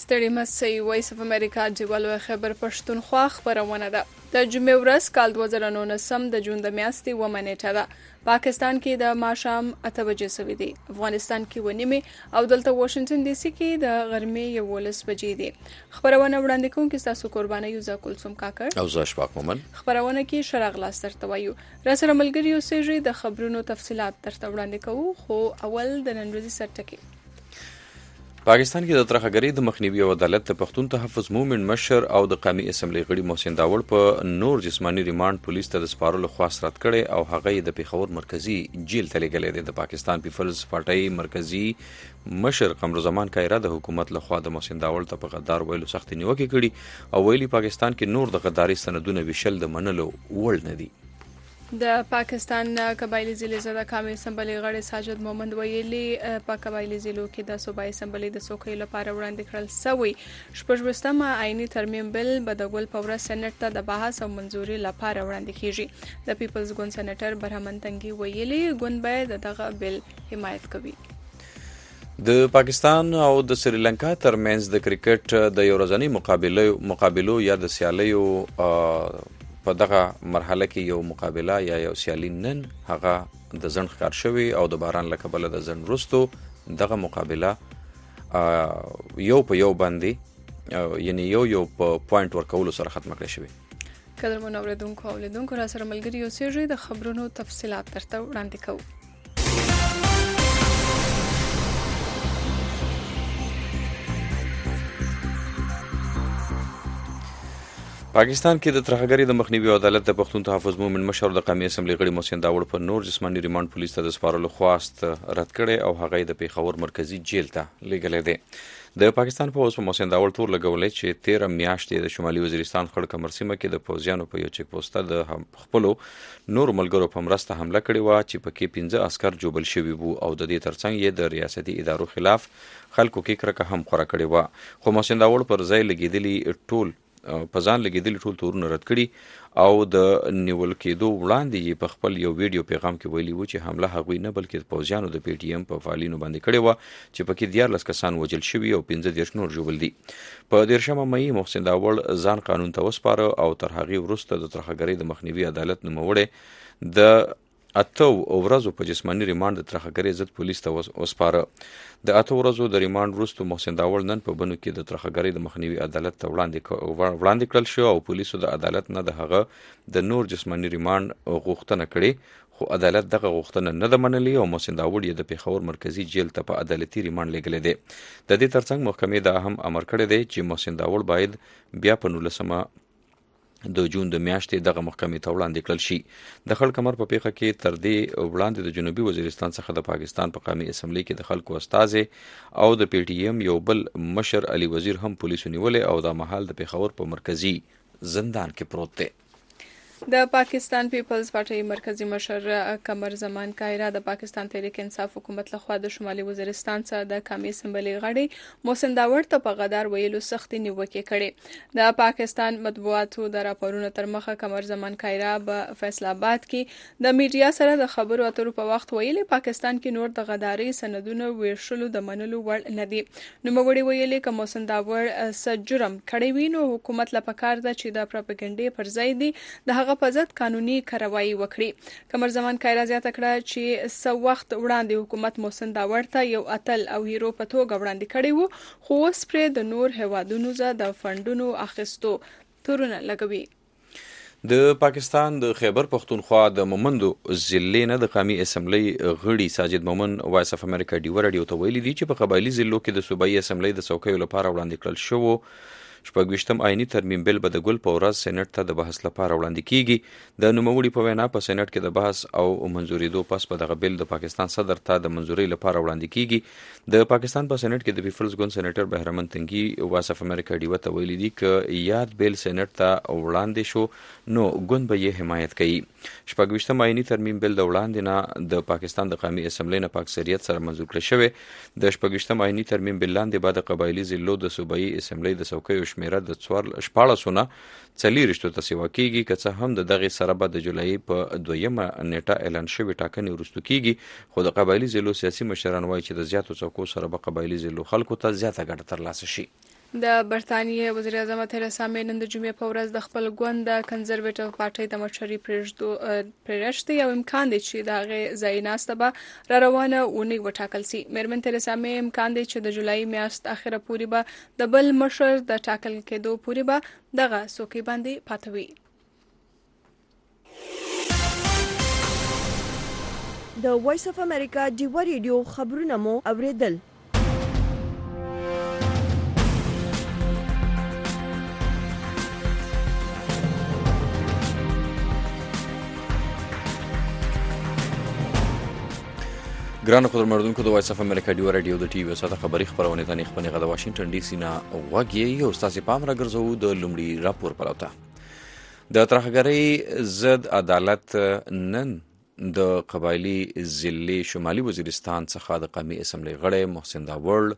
ستړي مسئ وایس اف امریکا ډیوالو خبر پښتونخوا خبرونه ده. د جمعې ورځ کال 2019 د جون د میاشتې 9 نیټه ده. پاکستان کې د ماښام 8 بجې سوي دي. افغانستان کې 9 او دلته واشنگټن ډي سي کې د غرمې 11 بجې دي. خبرونه وړاندې کوونکي تاسو قرباني یوزا کلثوم کاکړ او زه اشفاق مومن. خبرونه کې شرغ لاس ترته وایو. را سره ملګری اوسېږي د خبرونو تفصيلات ترته وړاندې کوو، خو اول د نن ورځې سرټکی. پاکستان کې د ترهګرۍ د مخنیوي او عدالت د پښتون تحفظ مومن مشر او د قومي اسمبلی غړي محسن داوړ په نور جسمانی ریماند پولیس ته د سپارلو خواست رد کړي او هغه د پیښور مرکزی جیل ته لېږلی دی. د پاکستان پیپلز پارټۍ مرکزی مشر قمرالزمان کایرا د حکومت لخوا د محسن داوړ ته په غدار ویلو سخت نیوکې کړي او ویلي پاکستان کې نور د غداري سندونه ویشل د منلو وړ نه دي. د پاکستان قبایلی ضلع د قومي اسمبلی غړي ساجد مومند ویلي په قبایلی ضلعو کې د صوبایي اسمبلی د څوکۍ لپاره وړاندې کړل سوی 14 آئینی ترمیم بل به د ګل په ورځ سېنات ته د بحث او منځوري لپاره وړاندې کیږي. د پیپلز ګوند سېنیټر برهمن تنګي ویلي ګوند باید دغه بل حمایت کوي. د پاکستان او د سریلانکا ترمنځ د کرکټ د یو ورځني مقابلو یا د سیالیو په دغه مرحله کې یو مقابله یا یو سیالي نن هغه د ځنډ ښکار شوی او د باران له کبله د ځنډ وروستو دغه مقابله یو په یو باندې یعنی یو په پوینټ ورکولو سره ختمه کړې شوې. قدرمنو اوریدونکو او لیدونکو را سره ملګري اوسېږئ د خبرونو تفصیلات درته وړاندې کوو. پاکستان کې د ترهګرۍ د مخنیوي او عدالت د پښتون تحفظ مومن مشر د قومي اسمبلی غړي محسن داوړ په نور جسمانی ریماند پولیس ته د سپارلو خواست رد کړي او هغه د پیښور مرکزی جیل ته لېږلی دی. د پاکستان پولیس په محسن داوړ تور لګولې چې 13 میاشتې د شمالي وزیرستان خړ کمر سیمه کې د پوځیانو په یو چک پوسټه د خپلو نور ملګرو په مرسته حمله کړې و چې پکې 15 عسكر جوبل شوي وو او د دې ترڅنګ یې د ریاستي ادارو خلاف خلکو کې کرکه هم خورا کړې و. خو محسن داوړ پر ځای لګېدلي ټول تورونه رد کړي او د نیول کېدو وړاندې یې په خپل یو ویډیو پیغام کې ویلي و چې حمله هغوی نه بلکې پوځیانو د پی ټی ایم په فعالینو باندې کړې وه چې پکې 14 کسان وژل شوي او 15 نور ژوبل دي. په 13 مې محسن داوړ ځان قانون ته وسپاره او تر هغې وروسته د ترهګرۍ د مخنیوي عدالت نوموړی د 8 ورځو په جسمانی ریماند د ترهګرۍ ضد پولیس ته وسپاره. د 8 ورځو د ریماند وروسته محسن داوړ نن په بنو کې د ترهګرۍ د مخنیوي عدالت ته وړاندې کړل شو او پولیسو د عدالت نه د هغه د نور جسمانی ریماند غوښتنه کړې، خو عدالت دغه غوښتنه نه ده منلې او محسن داوړ یې د پیښور مرکزی جیل ته په عدالتي ریماند لېږلی دی. د دې ترڅنګ محکمې دا هم امر کړی دی چې محسن داوړ باید بیا په 19 د جون د میاشتې دغه محکمې ته وړاندې کړل شي. د خړ کمر په پیښه کې تر دې وړاندې د جنوبي وزیرستان څخه د پاکستان په قومي اسمبلی کې د خلکو استازي او د پی ټی ایم یو بل مشر علي وزیر هم پولیسو نیولې او دا مهال د پیښور په مرکزی زندان کې پروت دی. د پاکستان پیپلز پارټۍ مرکزی مشر قمر زمان کایرا د پاکستان تحریک انصاف حکومت لخوا د شمالي وزیرستان څخه د قومي اسمبلی غړي محسن داوړ ته په غدار ویلو سخت نیوکې کړي. د پاکستان مطبوعاتو د راپورونو تر مخه قمر زمان کایرا په فیصل آباد کې د میډیا سره د خبرو اترو په وخت ویلي پاکستان کې نور د غداري سندونو ویشلو د منلو وړ نه دي. نوموړي ویلي که محسن داوړ څه جرم کړی وي نو حکومت له پکار ده چې د پروپاګاندا پر ځای دی د هغه په ضد قانوني کاروایی وکړي. قمر زمان کایرا زیاته کړه چې څه وخت وړاندې حکومت محسن داوړ ته یو اتل او هیرو په توګه وړاندې کړی وو، خو اوس پرې د نور هیوادونو څخه د فنډونو اخیستو تورونه لګوي. د پاکستان د خیبر پښتونخوا د مومندو ضلع نه د قومي اسمبلی غړي ساجد مومن وایس اف امریکا ډیو رادیو ته ویلي دي چې په قبایلی ضلعو کې د صوبایي اسمبلی د څوکیو لپاره وړاندې کړل شوو 26 آئینی ترمیم بل به د ګل په ورځ سېنات ته د بحث لپاره وړاندې کیږي. د نوموړي په وینا په سېنات کې د بحث او منځورېدو پس په دغه بل د پاکستان صدر ته د منځورۍ لپاره وړاندې کیږي. د پاکستان په سېنات کې د پیپلز ګوند سېنیټر بهرمن تنګي وایس اف امریکا ډیو ته ویلي دي چې یاد بل سېنات ته وړاندې شو نو ګوند به یې حمایت کوي. 26 آئینی ترمیم بل د وړاندې نه د پاکستان د قومي اسمبلی نه په اکثریت سره منظور کړی شوی. د 26 آئینی ترمیم بل لاندې بعد قبایلی ضلعو د صوبایي اسمبلی د څوکیو شمیره د 14 40 ته سیوا کیږي، که څه هم د دغه سره به د جولای په 2 نیټه اعلان شوی ټاکنې وروسته کیږي، خو د قبایلی ضلعو سیاسي مشران وایي چې د زیاتو څوکو سره به قبایلی ضلعو خلکو ته زیاته ګټه ترلاسه شي. د برتانیې وزیر اعظم تیریسا مې نن د جمعې په ورځ د خپل ګوند د کنزرویټیو پارټۍ د مشرۍ پرېږدي او امکان دی چې د هغې ځایناسته به روانه اونۍ وټاکل شي. میرمن تیریسا مې امکان دی چې د جولای میاشت اخره پورې به د بل مشر د ټاکل کېدو پورې به دغه څوکۍ باندې پاتې وي. د وایس اف امریکا ډیوا ریډیو خبرونه مو اوریدل. ګرانو قدرمنونکو د وایس اف امریکا ډیوا رادیو د ټي وي ساته خبري خبرونه ته نه خپل غږ د واشنگټن ډي سي نه وګړي او استاد پام راګرځو د لومړي راپور پروته. د ترهګرۍ ضد عدالت نن د قبایلی ضلع شمالي وزیرستان څخه د قومي اسمبلی غړی محسن داوړ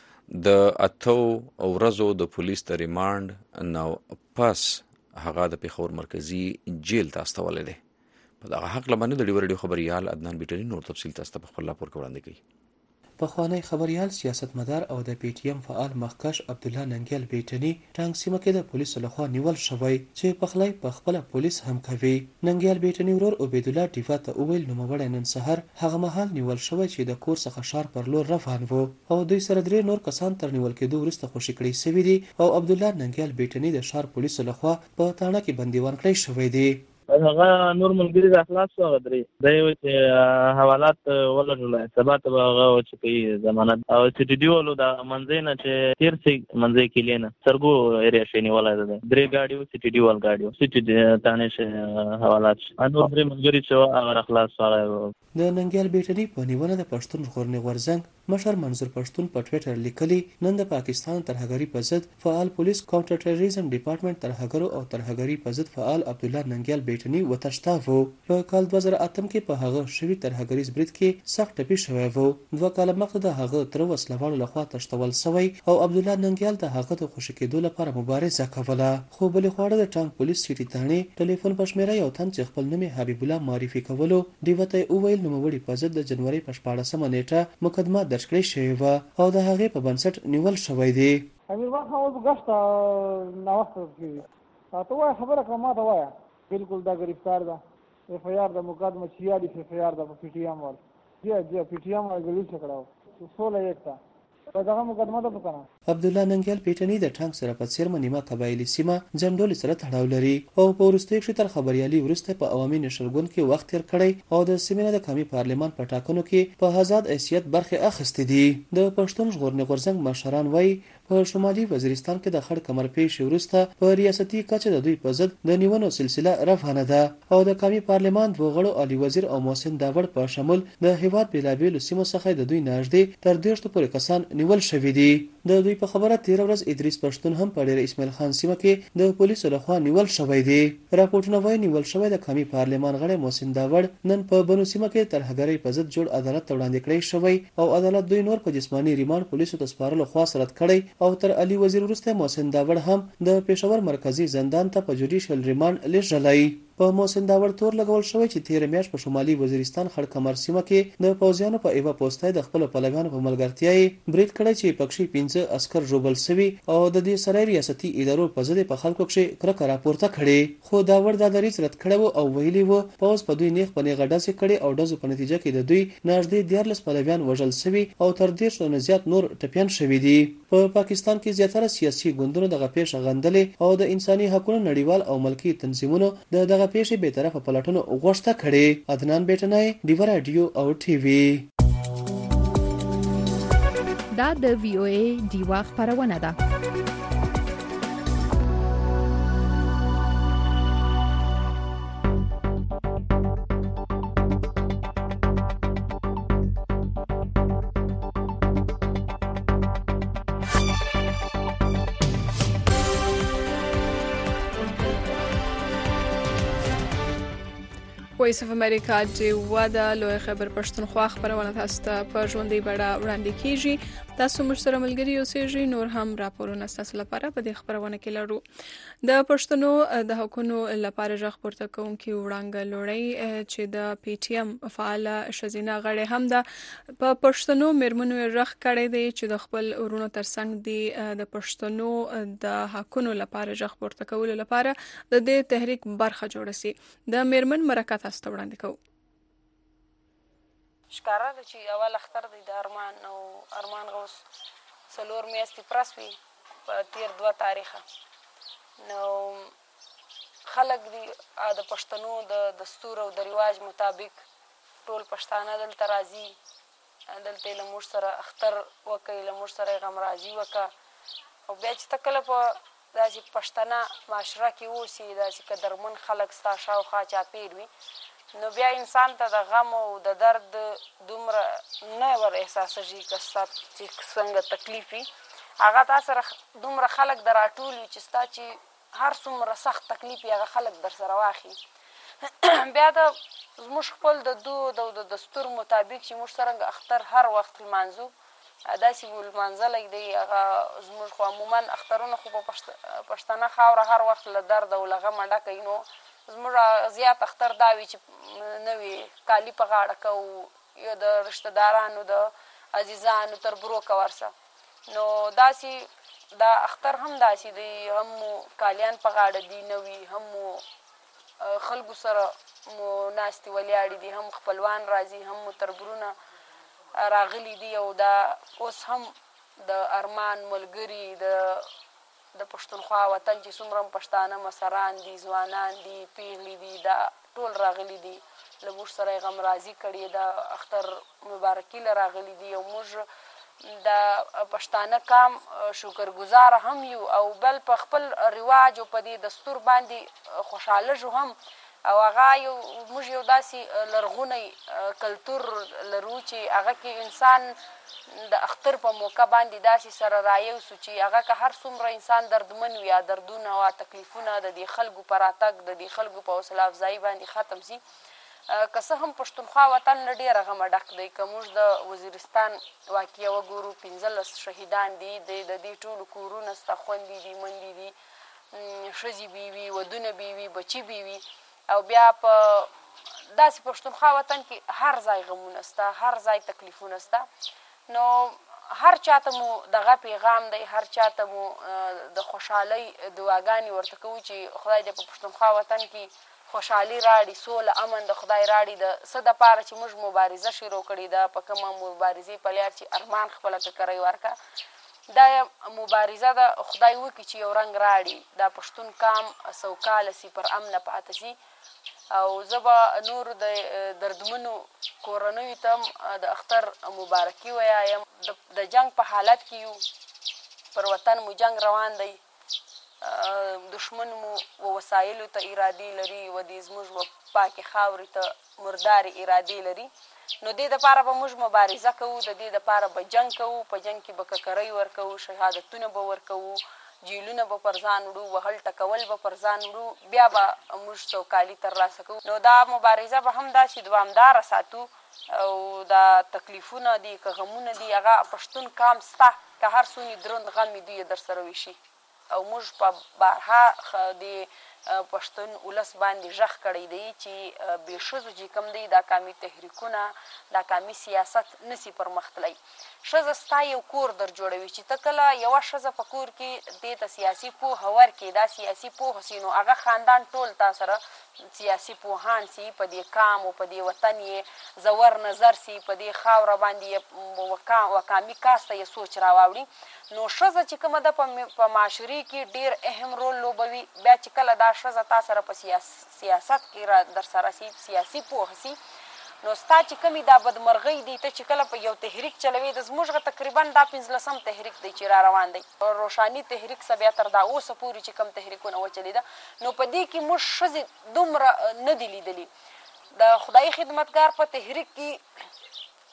د 8 ورځو د پولیس د ریماند نو پس هغه د پیښور مرکزی جیل ته استولې ده. په دغه حق لمنه د ډیور ډیو خبريال عدنان بیټری نور تفصیل تاسو په خپل راپور کې وړاندې کړي. پخوانی خبريال سیاستمدار او د پی ټی ایم فعال مخکش عبد الله ننګیل بیٹنی ټانګ سیمه کې د پولیسو لخوا نیول شوی چې په خلای په خپل پولیس هم کوي. ننګیل بیٹنی ورور عبید الله ډیفا ته وویل نو مبړ نن سحر هغه مهال نیول شوی چې د کور څخه شار پر لور روان وو او دوی سره درې نور کسان تر نیول کېدو وروسته خوشی کړي سوي دي او عبد الله ننګیل بیٹنی د شار پولیسو لخوا په تاڼه کې بندیوان کړی شوی دی. هغه نور ملګری د اخلاص سره درې د یو چې حوالات ولرله سبا ته هغه چې په ضمانت او چې دی ولو د منځ نه چې تیر سي منځ کې لینه سرګو ایریا شینی ولای ده درې گاډیو سټي دی ول گاډیو سټي تانه حوالات انو درې ملګری چې هغه اخلاص سره د ننګیال بیٹنی په نیونه د پښتون ژغورنې غورځنګ مشر منظور پښتون په ټویټر لیکلي نن د پاکستان ترهګری په ضد فعال پولیس کاونټر ټیرریزم ډپارټمنټ ترهګرو او ترهګری په ضد فعال عبد الله ننګیال بیٹنی وتشتاوو په کال 2008 کې په هغه شوی ترهګریز برید کې سخت ټپي شوی وو. 2 کال مخکې د هغه تر وسلوالو لخوا تشتول شوی او عبد الله ننګیال د هغه د خوشی کېدو لپاره مبارزه کوله خو بل خوړه د ټانګ پولیس سټي تانه ټلیفون پښمېره یو تن چې خپل نوم حبیب الله معرفي کولو دیوته اویل نوموړي په ضد د جنوري په 14مه نیټه مقدمه درج کړې شوې و او د هغې په بنسټ نیول شوی دی. امیر الله خان اوس غشت نو وخت کې تاسو وای خبره کومه دا وای بالکل دا گرفتار ده اف آی آر د مقدمه چیالي اف آی آر د پی ټی ایم ول جی پی ټی ایم غلی څکړو 16 یکتا دغه مقدمه ده وکړه. عبد الله ننګیال بیٹنی د ټانګ سره په څیر منیمه قبایلی سیمه جنډول سره تړاو لري او په ورسته کې تر خبريالي ورسته په عوامي نشرګون کې وخت تیر کړی او د سیمې د قومي پارلمان په ټاکنو کې په آزاد حیثیت برخه اخیستې دي. د پښتون ژغورنې غورځنګ مشران وایي په شمالي وزیرستان کې د خړ کمر پیښ ورسته په ریاستي کچه د دوی په ضد د نیونو سلسله روانه ده او د قومي پارلمان وغړو علي وزیر او محسن داوړ په شمول د هیواد بلابل سیمو څخه د دوی نږدې تر 200 پورې کسان نیول شوی دي. د دوی په خبره 13 ورځ ادریس پښتون هم په ډیر اسماعیل خان سیمه کې د پولیسو لخوا نیول شوی دی. راپورټونه وايي نیول شوی د قومي پارلمان غړی محسن داوړ نن په بنو سیمه کې ترهګری په ضد جوړ عدالت ته وړاندې کړی شوی او عدالت دوی نور په جسمانی ریماند پولیسو ته سپارلو خوا سرت کړی او تر علي وزیر وروسته محسن داوړ هم د پېښور مرکزی زندان ته په جوډیشل ریماند لېږلی. په محسن داوړ تور لګول شوی چې 13 میاشت په شمالي وزیرستان خړ کمر سیمه کې د پوځیانو په ایوا پوسټای د خپل پلویانو په ملګرتیا برید کړی چې پکشي 15 عسكر جوړل شوی او د دې سره ریاستي ادارو په ځد په خلکو کې کرکه راپورته کړي خو داوړ د دریځ رد کړو او ویلي وو پوز په دوی نیغ په نیغه ډزې کړي او ډزو په نتیجه کې د دوی نږدې 14 پلویان وژل شوی او تر 100 نه زیات نور ټپيان شوی دي. په پاکستان کې زیاتره سیاسي ګوندونو دغه پیښه غندلې او د انساني حقوقو نړیوال او ملکی تنظیمونو دغه پیښه به طرفه پلټنو غوښته کړي. عدنان بیٹنای ډیوا رادیو او ټي وي. دا د وی او ای ډیوا خبرونه ده. وایس اف امریکا چې ودا لوی خبر پښتونخوا خبرونه تاسو ته په ژوندۍ بڼه وړاندې کیږي. تاسو موږ سره ملګري اوسئ. نور هم راپورونه تاسو لپاره په دې خبرونه کې لرو. د پښتنو د حقوقو لپاره ژغ پورته کوونکي وړاندې لوړی چې د پی ټی ایم فعال شزینه غړي هم ده په پښتنو میرمنو ژغ کړي دي چې د خپل ورونو ترڅنګ دي د پښتنو د حقوقو لپاره ژغ پورته کولو لپاره د دې تحریک برخه جوړ شي. د میرمن مرکه تاسو ته وړاندې کوو. ښکاره ده چې اول اختر دی د ارمان غوث 4 میاشتې پرس وي په تیر 2 تاریخه. نو خلک دي د پښتنو د دستور او د رواج مطابق ټول پښتانه دلته راځي، دلته له موږ سره اختر وکړي، له موږ سره غم رازي وکړه. او بیا چې ته کله په داسې پښتنه معاشره کې اوسي، داسې قدرمن خلک ستا شاوخوا چاپېر وي، نو بیا انسان ته د غم او د درد دومره نه ور احساسېږي که ستا چې څنګه تکلیف وي. هغه تا سره دومره خلک در راټول وي چې ستا چې هر څومره سخت تکلیف وي هغه خلک در سره واخلي. بیا د زموږ خپل د دود او د دستور مطابق چې موږ څرنګه اختر هر وخت لمانځو داسې به لمانځلی دی. هغه زموږ خو عموما اخترونه خو په پښتنه خاوره هر وخت له درد او له غمه ډکوي. نو زموږ زیات اختر دا وي چې نوي کالي په غاړه کوو، یا د رشته دارانو د عزیزانو تر بروکه ورسه. نو داسې دا اختر هم داسې دی، هم مو کالیان په غاړه دي نوي، هم مو خلکو سره مو ناستې ولیاړې دي، هم خپلوان راځي، هم مو تربرونه راغلي دي. او دا اوس هم د ارمان ملګري د پښتونخوا وطن چې څومره پښتانه مسران دي، ځوانان دي، پیغلې دي، دا ټول راغلي دي، له موږ سره یې غم رازي کړي، د اختر مبارکي له راغلي دي. او موږ د پښتانه قام شکرګزاره هم یو، او بل په خپل رواج او په دې دستور باندې خوشحاله جو هم. او هغه موږ یو داسې لرغونی کلتور لرو چې هغه کې انسان د اختر په موقع باندې داسې سره رایو سو چې هغه که هر څومره انسان دردمن وي یا دردونه او تکلیفونه د دې خلکو په راتګ د دې خلکو په حوصله افزایي باندې ختم سي. که څه هم پښتونخوا وطن له ډېره غمه ډک دی. که موږ د وزیرستان واقعه وګورو 15 شهیدان دي، د دې ټولو کورونه ستا خوندې دي، مندې دي، ښځې بې وي، ودونه بې وي، بچي بې وي. او بیا په داسې پښتونخوا وطن کې هر ځای غمونه سته، هر ځای تکلیفونه سته. نو هر چاته مو دغه پیغام دی، هر چاته مو د خوشحالۍ دعاګانې ورته کوو چې خدای دې په پښتونخوا وطن کې خوشحالي راړي، سوله امن د خدای راړي. د څه دپاره چې موږ مبارزه شروع کړې ده، په کومه مبارزې په لار چې ارمان خپله ککرۍ ورکه، دا مبارزه ده خدای وکړي چې یو رنګ راړي، دا پښتون قام سوکاله سي، پر امنه پاته سي. او زه به نورو د دردمنو کورنیو ته د اختر مبارکي ویایم. د جنگ په حالت کې یو، پر وطن مو جنگ روان دی، دشمن مو و وسایلو ته ارادې لري، و دې زموږ پاکې خاورې ته مردارې ارادې لري. نو دې دپاره به موږ مبارزه کوو، د دې دپاره به جنگ کوو، په جنگ کې به ککرۍ ورکوو، شهادتونه به ورکوو، جیلونه به پر ځان وړو، وهل ټکول به پر ځان وړو، بیا به موږ سوکالي ترلاسه کوو. نو دا مبارزه به هم داسې دوامداره ساتو. او دا تکلیفونه دي که غمونه دي، هغه پښتون قام سته، که هر څومره دروند غم دوی در سره ویشي. او موږ په بارها د پښتون ولس باندې ژغ کړی دی چې بې ښځو چې کوم دی دا قامي تحریکونه، دا قامي سیاست نسي پرمخ تللی. ښځه ستا یو کور در جوړوي چې ته کله یوه ښځه په کور کې دې ته سیاسي پوهه ورکړې، دا سیاسي پوهه سي، نو هغه خاندان ټول تا سره سیاسي پوهان سي، په دې قام او په دې وطن یې زور نظر سي، په دې خاوره باندې وقامي کاسته یې سوچ راواوړي. نو ښځه چې کومه ده په معاشرې کې ډېر اهم رول لوبوي. بیا چې کله دا ښځه تا سره په سیاست کې در سره سي، سیاسي پوهه سي، نو ستا چې کومې دا بدمرغۍ دی، ته چې کله په یو تحریک چلوي، د زموږ تقریبا دا 15 تحریک دی چې را روان دی، روښاني تحریک څه بیا تر دا اوسه پورې چې کوم تحریکونه وچلېده، نو په دې کې موږ ښځې دومره نه دي لیدلي. د خدای خدمتګار په تحریک کې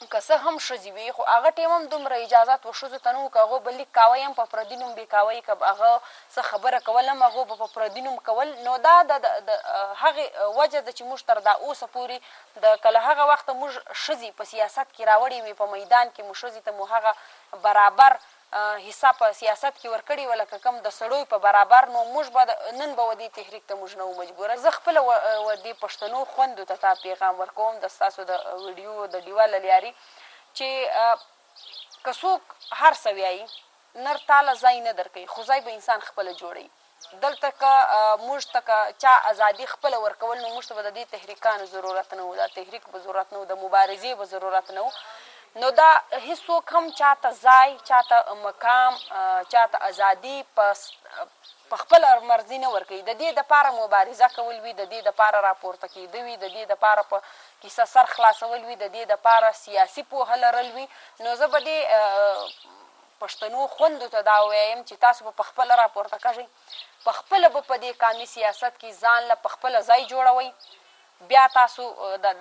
که څه هم ښځې وي خو هغه ټیم هم دومره اجازات و ښځو ته نه وو که هغو به لیک کاوی هم په پردي نوم به یې کاوی که هغه څه خبره کول هم هغو به په پردي نوم کول. نو دا د هغې وجه ده چې موږ تر دا اوسه پورې د که له هغه وخته موږ ښځې په سیاست کې راوړې وې په میدان کې مو ښځې ته مو هغه برابر حصه په سیاست کې ورکړې وه لکه کوم د سړیو په برابر. نو موږ به نن به و دې تحریک ته موږ نه وو مجبوره. زه خپله و دې پښتنو خویندو ته تا پیغام ورکوم د ستاسو د ویډیو د ډیوه له لارې چې که څوک هر څه وایي نر تاله ځای نه درکوي خو ځای به انسان خپله جوړوي. دلته که موږ ته که چا ازادي خپله ورکول نو موږ ته به د دې تحریکانو ضرورت نه و، د تحریک به ضرورت نه و، د مبارزې به ضرورت نه و. نو دا هیڅوک هم چاته ځای، چاته مقام، چاته ازادي په خپل مرضي نه ورکوي. د دې دپاره مبارزه کول وي، د دې دپاره راپورته کېده وي، د دې دپاره په کیسه سر خلاصول وي، د دې دپاره سیاسي پوهه لرل وي. نو زه به دې پښتنو خویندو ته دا ووایم چې تاسو به په خپله راپورته کږئ، په خپله به په دې قامي سیاست کې ځان له په خپله ځای جوړوئ. بیا تاسو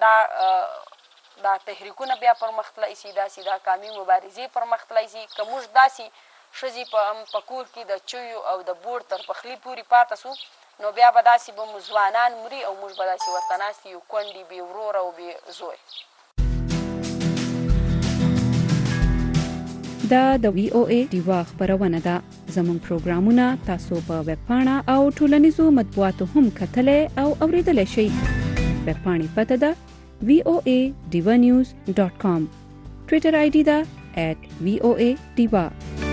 دا تحریکونه بیا پرمخ تللی سي، داسې دا قامي مبارزې پرمخ تللی سي. که موږ داسې ښځې په کور کې د چویو او د بور تر پخلي پورې پاته سو نو بیا به داسې به مو ځوانان مري او موږ به داسې ورته ناست یو کونډې بې وروره او بې زوی. دا د وی او ای ډیوا خبرونه ده. زموږ پروګرامونه تاسو په ویب پاڼه او ټولنیزو مطبوعاتو هم کتلی او اوریدلی شئ. ویب پاڼې پته ده voanews.com. ټویټر آی ډي ده @voa diva.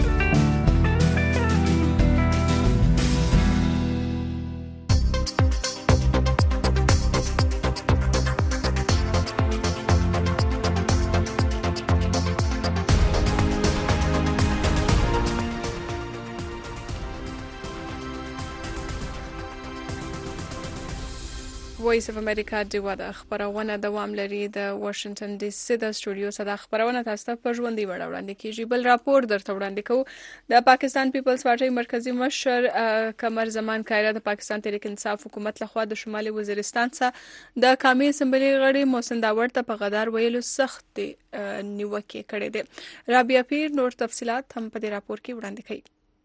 وایس اف امریکا ډیوا د خبرونه دوام لري. د واشنگټن ډي سي د سټوډیو څخه د خبرونه تاسو ته په ژوندۍ وړاندې کیږي. بل راپور درته وړاندې کوو. د پاکستان پیپلز پارټي مرکزی مشر قمر زمان کایرا د پاکستان تحریک انصاف حکومت لخوا د شمالي وزیرستان څخه د قومي اسمبلی غړي محسن داوړ ته په غدار ویلو سخت نیوکه کړې ده. رابعه پیر نور تفصيلات هم په دې راپور کې وړاندې کوي.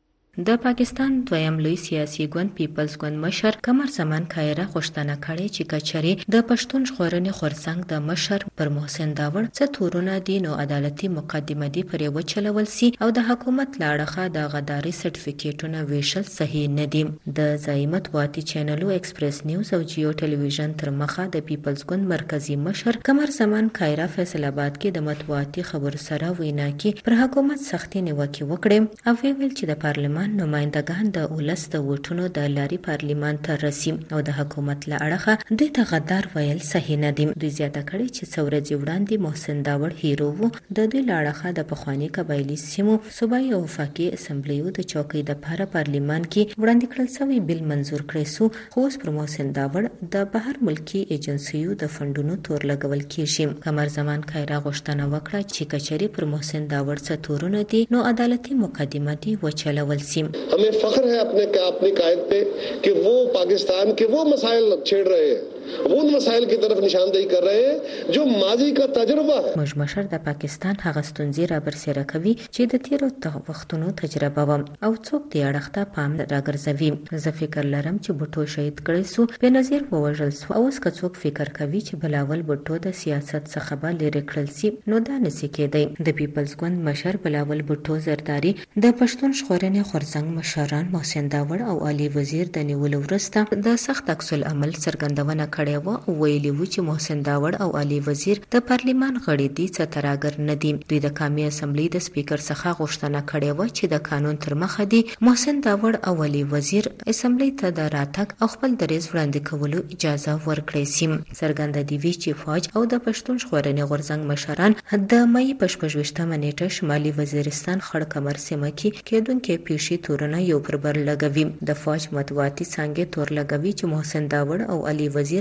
د پاکستان دویم لوی سیاسي ګوند پیپلز ګوند مشر قمر زمان کایرا غوښتنه کړې چې کچري د پښتون ژغورنې خورڅنګ د مشر پر محسن داوړ څه تورونه دي نو عدالتي مقدمه دي پر یو چلول سي او د حکومت لاړخه د غداري سرټیفیکیټونه ویشل صحیح نه دي. د زایمت واتی چینلو ایکسپریس نیوز او جیو ټلویزیون تر مخه د پیپلز ګوند مرکزی مشر قمر زمان کایرا فیصل آباد کې د مطبوعاتي خبر سره وینا کې پر حکومت سختي نیوکه وکړه او ویل چې د پارلمان نمائندگان د ولس د ووټونو د لاري پارلیمان ته رسي او د حکومت له اړخه دوی ته غدار ویل صحیح نه دي. دوی زیاته کړي چې څورځي وړاندې محسن داوړ هیرو وو د دوی له اړخه د پخوانی قبایلی سیمو صوبایي او وفاقي اسمبلیو د چوکۍ د لپاره پارلیمان کې وړاندې کړل شوی بل منزور کړی سو. خو اوس پر محسن داوړ د بهر ملکی ایجنسیو د فندونو تور لګول کیږي. قمر زمان کایرا غوښتنه وکړه چې کچري پر محسن داوړ څه تورونه دي نو عدالتي مقدمه دي وچلول سي. हमें फख्र है अपनी कायद पे कि वो पाकिस्तान के वो मसाइल छेड़ रहे हैं, वो उन मसाइल की तरफ निशानदेही कर रहे हैं जो माजी का तजुर्बा है. موږ مشر د پاکستان هغه ستونزې را برسېره کوي چې د تیرو وختونو تجربه و او څوک دې اړخ ته پام راګرځوي. زه فکر لرم چې بوټو شهید کړی سو، بنظیر ووژل سو او اوس که څوک فکر کوي چې بلاول بوټو د سیاست څخه به لرې کړل سي نو دا نشي کېدی. د پیپلز ګوند مشر بلاول بوټو زرداری د پښتون ژغورنې خورڅنګ مشران محسن داوړ او علي وزیر د نیولو وروسته د سخت عکس العمل څرګندونه کړې و او ویلي و چې محسن داوړ او علي وزیر د پارلیمان غړي دي څه تراګر نه دي. دوی د قومي اسمبلی د سپیکر څخه غوښتنه کړې و چې د قانون تر مخه دي محسن داوړ او علي وزیر اسمبلی ته د راتګ او خپل دریځ وړاندې کولو اجازه ورکړي سي. څرګنده دی چې فوج او د پښتون ژغورنې غورځنګ مشران د مې په 28مه نیټه شمالي وزیرستان خړ کمر سیمه کې کېدونکې پیښې تورونه یو پر بل لګوي. د فوج مطبوعاتي څنګه تور لګوي چې محسن داوړ او علي وزیر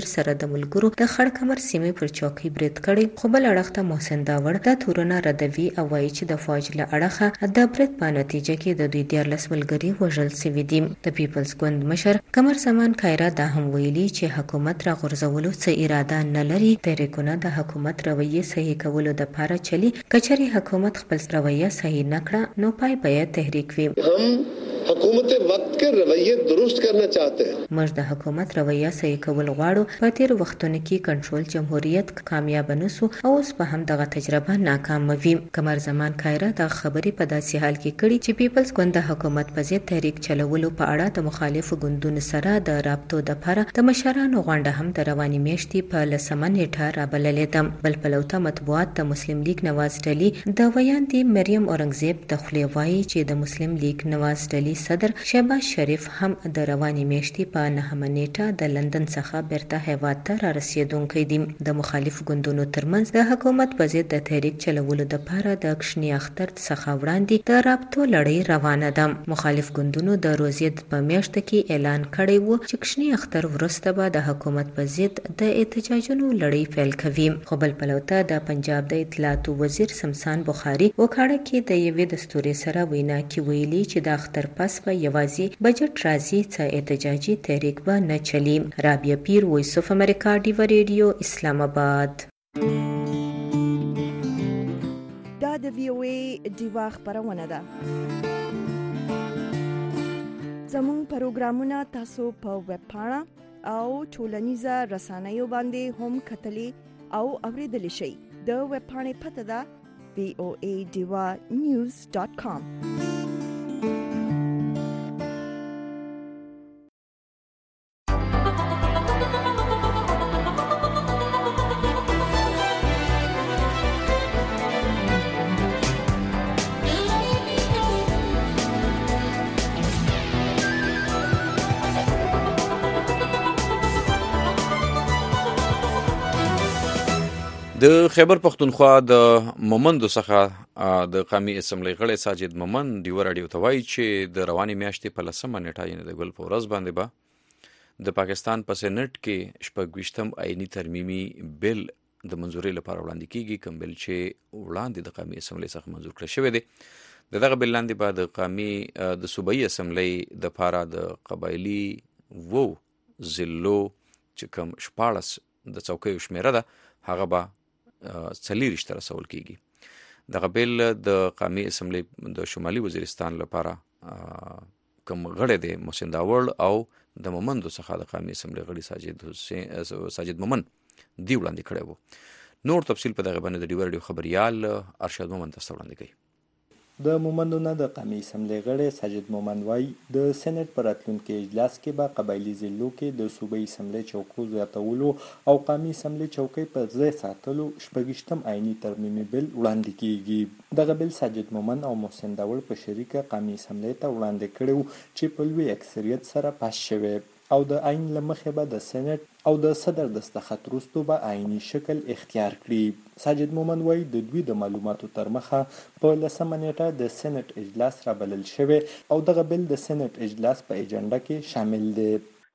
وزیر سره د ملګرو د خړ کمر سیمې پر چوکۍ برید کړی، خو بل اړخ ته محسن داوړ دا تورونه ردوي او وایي چې د فوج له اړخه د برید په نتیجه کې د دوی 14 ملګري وژل شوي دي. د پیپلز ګوند مشر قمر زمان کایرا دا هم ویلي چې حکومت را غورځولو څه اراده نه لري. تحریکونه د حکومت رویه صحیح کولو د لپاره چلی، کچري حکومت خپل رویه صحیح نکړه نو پای باید تحریک وي. حکومت وقت کے رویے درست کرنا چاہتے ہیں. موږ د حکومت رویه صحیح کول غواړو. په تیر وختونو کې کنټرول جمهوریت کامیاب نشو او اوس په هم دغه تجربه ناکام وي. قمر زمان کایرا د خبرې په داسې حال کې کړي چې پیپلز ګوند د حکومت په ضد تحریک چلولو په اړه د مخالفو ګوندونو سره د رابطو د لپاره د مشرانو غونډه هم د رواني میاشتې په 10 نیټه رابللې ده. بل پلوته مطبوعات د مسلم لیگ نواز ډلې د ویاندې مریم اورنګزیب د خولې وایي چې د مسلم لیگ نواز ډلې صدر شهباز شریف هم د رواني میاشتې په 9 نیټه د لندن څخه بیرته هیواد ته را رسیدونکي دي. د مخالف ګوندونو ترمنځ د حکومت په ضد د تحریک چلولو د لپاره د اکشنی اختر څخه وړاندې د رابطو لړۍ روانه ده. مخالف ګوندونو د روزیت په میاشت کې اعلان کړی و چې اکشنی اختر وروسته به د حکومت په ضد د احتجاجونو لړۍ پیل کوي. خو بل پلوته د پنجاب د اطلاعاتو وزیر سمسان بخاری وکړه کې د یوې دستوري سره وینا کې ویلي چې د اختر پس په یوازې بجټ راځي څه احتجاجي تحریک به نه چلی. رابعه پیر، وایس اف امریکا، ډیو ریډیو، اسلام آباد. دا د وی او ای ډیوا خبرونه ده. زموږ پروګرامونه تاسو په ویب پاڼه او ټولنیزه رسنیو باندې هم کتلی او اوریدلی شئ. د ویب پاڼې پته ده voadivanews.com. د خیبر پختونخوا د مومندو څخه د قومي اسمبلی غړی ساجد مومند ډیو راډیو ته وایي چې د رواني میاشتې په 10 نیټه یعنې د ګل په ورځ باندې به د پاکستان په سېنټ کې 26م آئینی ترمیمي بل د منځوري لپاره وړاندې کیږي. کوم بل چې وړاندې د قومي اسمبلی څخه منځور کړی شوی دی. دغه بل لاندې به د قومي د صوبایي اسمبلی د لپاره د قبایلی وو ضلعو چې کوم 14 د څوکیو شمیره ده هغه به 40 ته رسول کیږي. دغه بیل د قومي اسمبلی د شمالي وزیرستان لپاره کوم غړی دی محسن داوړ او د مومندو څخه د قومي اسمبلی غړي ساجد مومند دی وړاندې کړی وو. نور تفصیل په دغه باندې د ډیو راډیو خبريال ارشاد مومند تاسو وړاندې کوي. د مومندو نه د قومي اسمبلی غړی ساجد مومند وایي د سېنات پر راتلونکي اجلاس کې به قبایلي ضلعو کې د صوبایي اسمبلی چوکو زیاتولو او قومي اسمبلی چوکۍ په ځای ساتلو 26م آئیني ترمیمي بل وړاندې کیږي. دغه بل ساجد مومند او محسن داوړ په شریکه قومي اسمبلی ته وړاندې کړی چې په لوی اکثریت سره پاس شوی او د آئین له مخې به د سېنات او د صدر دستخط وروسته به آئیني شکل اختیار کړي. ساجد مومند وایي د دوی د معلوماتو تر مخه په 10 نیټه د سېنات اجلاس رابلل شوی او دغه بل د سېنات اجلاس په ایجنډا کې شامل دی.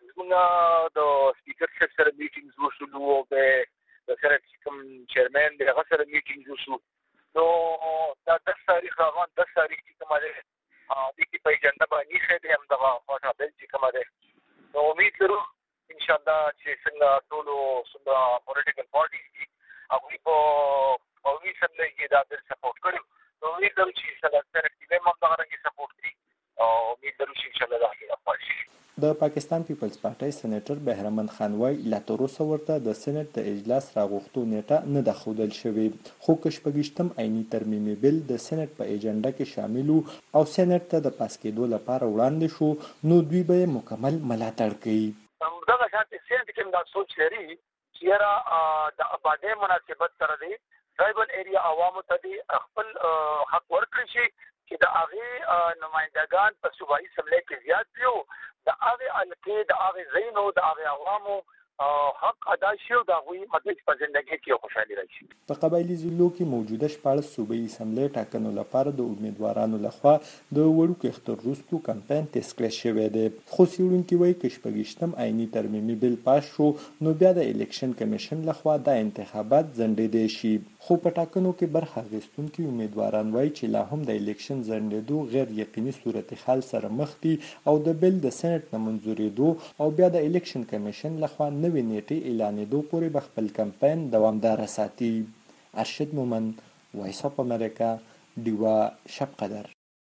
موږ د سپیکر صاحب سره میټینګز وشو او د سېنات کوم چیرمن د هغه سره میټینګز وشو. نو دا 10 تاریخ راغون 10 تاریخ چې کومه ده د کی په ایجنډا باندې ښه دی هم دغه خاطر بل چې کومه ده. نو امید لرو ان شاء الله چې څنګه ټول څنګه پولیټیکل پارټیز دي هغه په قومي اسمبلی کې دا بل سپورټ کړي. نو امید لرو چې سلطنت کې هم دغه رنګ سپورټ کړي او امید لرو چې ان شاء الله دا کېږي. د پاکستان پیپلز پارټي سېنیټر بهرمند خان وایي لا تر اوسه ورته د سېنات د اجلاس راغوښتو نیټه نه ده ښودل شوې، خو که 26م آئیني ترمیمي بل د سېنات په ایجنډا کې شامل او سېنات ته د پاس کېدو لپاره وړاندې شو نو دوی به مکمل ملاتړ کوي. دغه شانتي سېنات کې دا سوچ لري چې را د آبادی مناسبت سره دی ټرایبل ایریا عوامو ته دی خپل حق ورکړي شي چې د هغه نمائندگان په صوبایي اسمبلی کې زیات دیو د هغه الکه د هغه زینو د هغه عوامو حق ادا شي او د هغوی مطلب په ژوندۍ کې خوشحالي راشي. په قبایلي ضلعو کې موجوده 14 صوبایي اسمبلۍ ټاکنو لپاره د امیدوارانو لخوا د وړوکو اختر وروستو کمپاین تیز کړی شوی دی، خو څېړونکي وایي که 26م آئیني ترمیمي بل پاس شو نو بیا د الیکشن کمیشن لخوا دا انتخابات ځنډېدی شي. خو په ټاکنو کې برخه اخیستونکي امیدواران وایي چې لا هم د الیکشن ځنډېدو غیر یقیني صورتحال سره مخ دي او د بل د سېنټ نه منظورېدو او بیا د الیکشن کمیشن لخوا نوې نیټې اعلانېدو پورې به خپل کمپاین دوامداره ساتي. ارشد مومند، وایس اف امریکا، ډیوا شب قدر.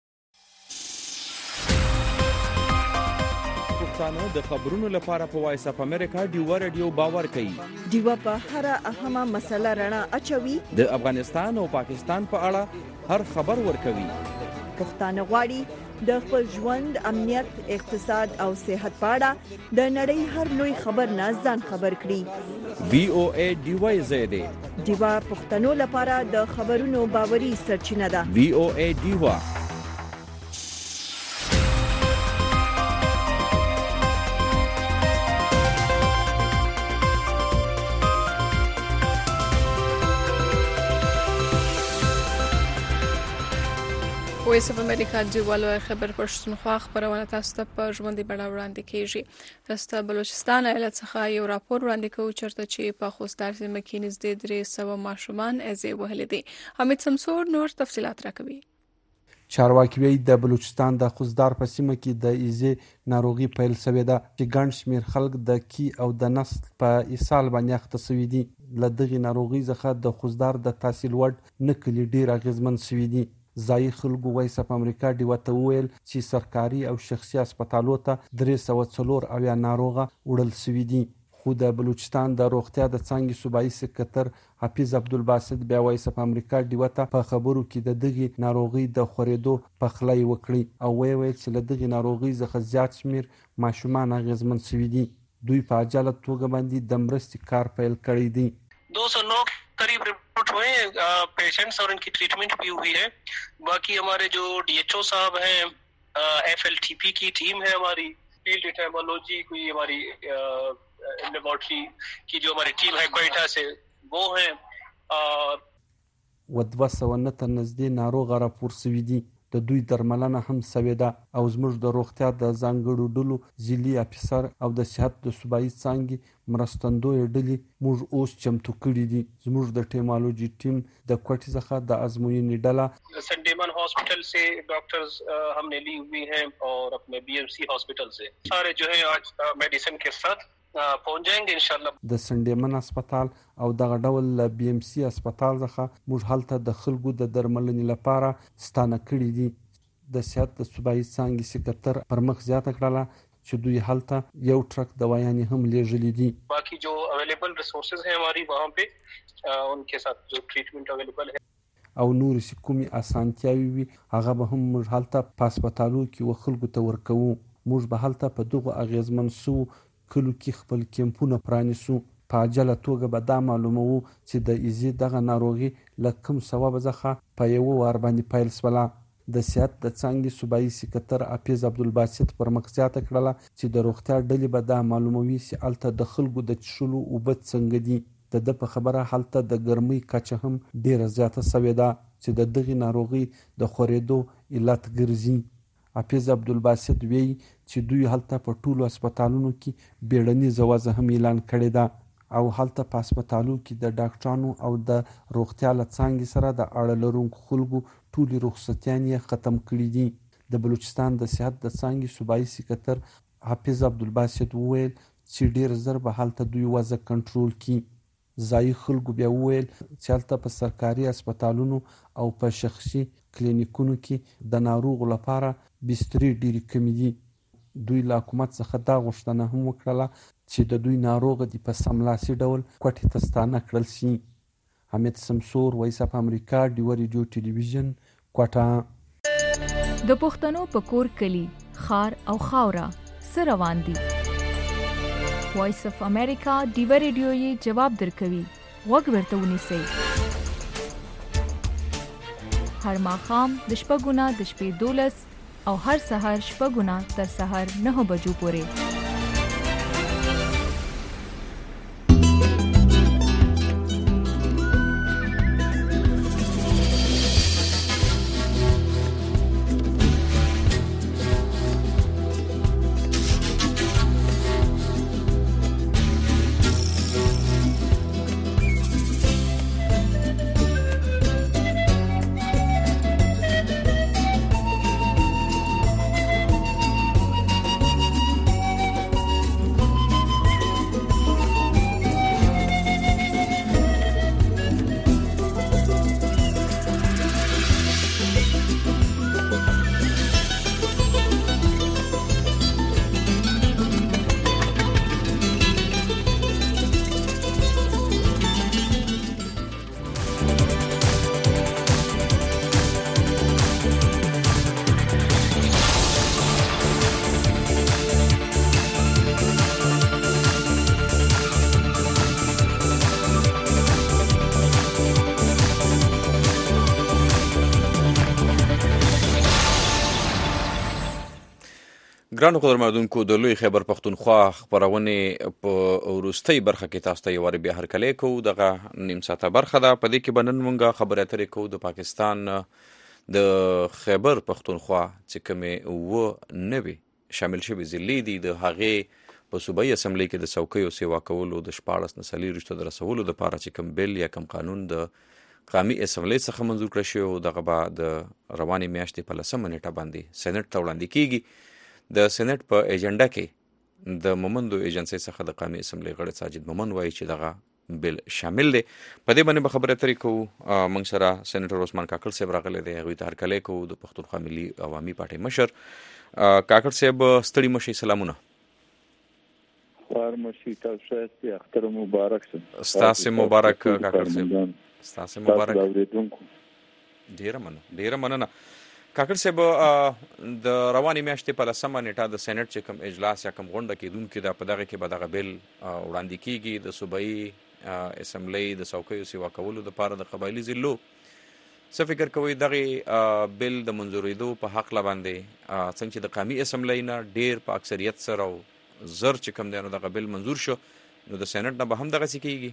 پښتانه د خبرونو لپاره په وایس اف امریکا ډیوا رادیو باور کوي. ډیوا په هر اهمه مسله رڼا اچوي. د افغانستان او پاکستان په اړه هر خبر ورکوي. پښتانه غواړي د خپل ژوند، امنیت، اقتصاد او صحت په اړه د نړۍ هر لوی خبر نه ځان خبر کړي. VOA ډیوا زیاده ډیوا پښتنو لپاره د خبرونو باوري سرچینه ده. VOA ډیوا. وایس اف امریکا ډیوالو خبر پښتونخوا خبرونه تاسو ته په ژوندۍ بڼه وړاندې کیږي. تاسو ته بلوچستان ایالت څخه یو راپور وړاندې کوو چېرته چې په خوستار سیمه کې نږدې 300 ماشومان ازې وهلي دي. حمید سمسور نور تفصيلات راکوي. چارواکي وایي د بلوچستان د خوزدار په سیمه کې د ایزې ناروغي پیل شوې ده چې ګڼ شمېر خلک د کی او د نسل په اسهال باندې اخته شوي دي. له دغې ناروغۍ څخه د خوزدار د تحصیل وړ نه کلي ډېر اغېزمن شوي دي. ځایي خلکو وایس اف امریکا ډیوا ته وویل چې سرکاري او شخصي هسپتالو ته 304 ناروغه وړل شوي دي. خو د بلوچستان د روغتیا د څانګې صوبایي سکرټر حفیظ عبدالباسط بیا وایس اف امریکا ډیوا ته په خبرو کې د دغې ناروغۍ د خورېدو پخلی وکړي او ویل چې له دغې ناروغۍ څخه زیات شمېر ماشومان اغېزمن شوي دي. دوی په عاجله توګه باندې د مرستې کار پیل کړی دی. 209 करीब रिपोर्ट हुए पेशेंट्स और इनकी ट्रीटमेंट भी हुई है. बाकी हमारे जो DHO साहब हैं, FLTP की टीम है हमारी, फील्ड हेमोलॉजी कोई हमारी लेबोरेटरी की जो हमारी टीम है क्वेटा से वो हैं. و 209 تر نږدې ناروغ راپور شوي دي. د دوی درملنه هم شوې ده او زموږ د روغتیا د ځانګړو ډلو ځلي افیسر او د صحت د صوبایي څانګې مرستندوی ډلې موږ اوس چمتو کړي دي. زموږ د ټیمالوجي ټیم د کوټې څخه د ازموینې ډله سنډیمن हॉस्पिटल से डॉक्टर्स हमने ली हुई हैं और अपने BMC हॉस्पिटल से सारे जो है आज मेडिसिन के साथ پहुंच जाएंगे انشاءالله. د سنډیمن هسپتال او دغه ډول له BMC هسپتال څخه موږ هلته د خلکو د درملنې لپاره ستانه کړي دي. د صحت د صوبایي څانګې سکرټر پر مخ زیاته کړله چې دوی هلته یو ټرک دوايانې هم لیږلي دي. باقي جو اویلیبل ریسورسز ہیں हमारी वहां पे उनके साथ जो ट्रीटमेंट अवेलेबल है او نور سې کومې اسانتیاوې وي هغه به هم موږ هلته په هسپتالو کې و خلکو ته ورکوو. موږ به هلته په دغو اغېزمن شو کلو کې خپل کیمپونه پرانیسو. په عاجله توګه به دا معلوموو چې د ایزې دغه ناروغي له کوم سببه څخه په یوه وار باندې پیل شوله. د صحت د څانګې صوبایي سکرټر حفیظ عبدالباسط پر مخ زیاته کړله چې د روغتیا ډلې به دا معلوموي چې هلته د خلکو د څښلو اوبه څنګه دي. د ده په خبره هلته د ګرمۍ کچه هم ډېره زیاته شوې ده چې د دغې ناروغۍ د خورېدو علت ګرځي. حفیظ عبدالباسط وایي چې دوی هلته په ټولو هسپتالونو کې بیړنیزه وضع هم اعلان کړې ده او هلته په هسپتالو کې د ډاکټرانو او د روغتیا له څانګې سره د اړه لرونکو خلکو ټولې رخصتیانې یې ختم کړي دي. د بلوچستان د صحت د څانګې صوبایي سکرټر حفیظ عبدالباسط وویل چې ډېر ژر به هلته دوی وضع کنټرول کړي. ځایي خلکو بیا وویل چې هلته په سرکاري هسپتالونو او په شخصي کلینیکونو کې د ناروغو لپاره بسترې ډېرې کمې دي. دوی له حکومت څخه دا غوښتنه هم وکړله چې د دوی ناروغ دي په سملاسي ډول کوټې ته ستانه کړل شي. حمید سمسور، وایس اف امریکا، ډیوا ریډیو ټلویزیون، کوټه. د پښتنو په کور کلی خار او خاوره سره روان دي. وایس اف امریکا ډیوا ریډیو یې جواب درکوي. غوږ ورته ونیسئ. هر ماښام د شپږو نه د شپې 12 او هر سهار شپږو نه تر سهار 9 بجو پورې. ګرانو قدرمنونکو د لوی خیبر پښتونخوا خبرونه په وروستۍ برخه کې تاسو ته یو بیا هرکلی کوو. دغه نیم ساعته برخه ده، په دې کې به نن مونږ خبرې اترې کوو د پاکستان د خیبر پښتونخوا چې کومې نوي شامل شوي ضلعې دي، د هغې په صوبایي اسمبلۍ کې د څوکیو سیوا کولو د 14 نه 40 د رسولو دپاره چې کوم بل یا کوم قانون د قومي اسمبلۍ څخه منظور کړی شوی او دغه به د روانې میاشتې په 10 نیټه باندې سېنټ ته وړاندې کیږي. د سېنټ په ایجنډا کې د مومندو ایجنسۍ څخه د قومي اسمبلۍ غړی ساجد مومند وایي چې دغه بل شامل دی. په دې باندې به خبرې اترې کوو. موږ سره سېنیټر عثمان کاکړ صاحب راغلی دی، هغوی ته هرکلی کوو، د پښتونخوا ملي عوامي پارټۍ مشر. کاکړ صاحب ستړي مشئ، سلامونه. خوار مشئ، تاسو ښایست، اختر مبارک شه. ستاسې مبارک کاکړ صاحب، ستاسې مبارک. ډېره مننه. کاکړ صاحب، د روانې میاشتې په 10 نیټه د سېنټ چې کوم اجلاس یا کوم غونډه کېدونکې ده، په دغه کې به دغه بل وړاندې کیږي د صوبایي اسمبلۍ د څوکیو سیوا کولو دپاره د قبایلي ضلعو. څه فکر کوئ دغې بل د منظورېدو په هکله باندې؟ څنګه چې د قومي اسمبلۍ نه ډېر په اکثریت سره او زر چې کوم دی نو دغه بل منظور شو، نو د سېنټ نه به هم دغسې کیږي؟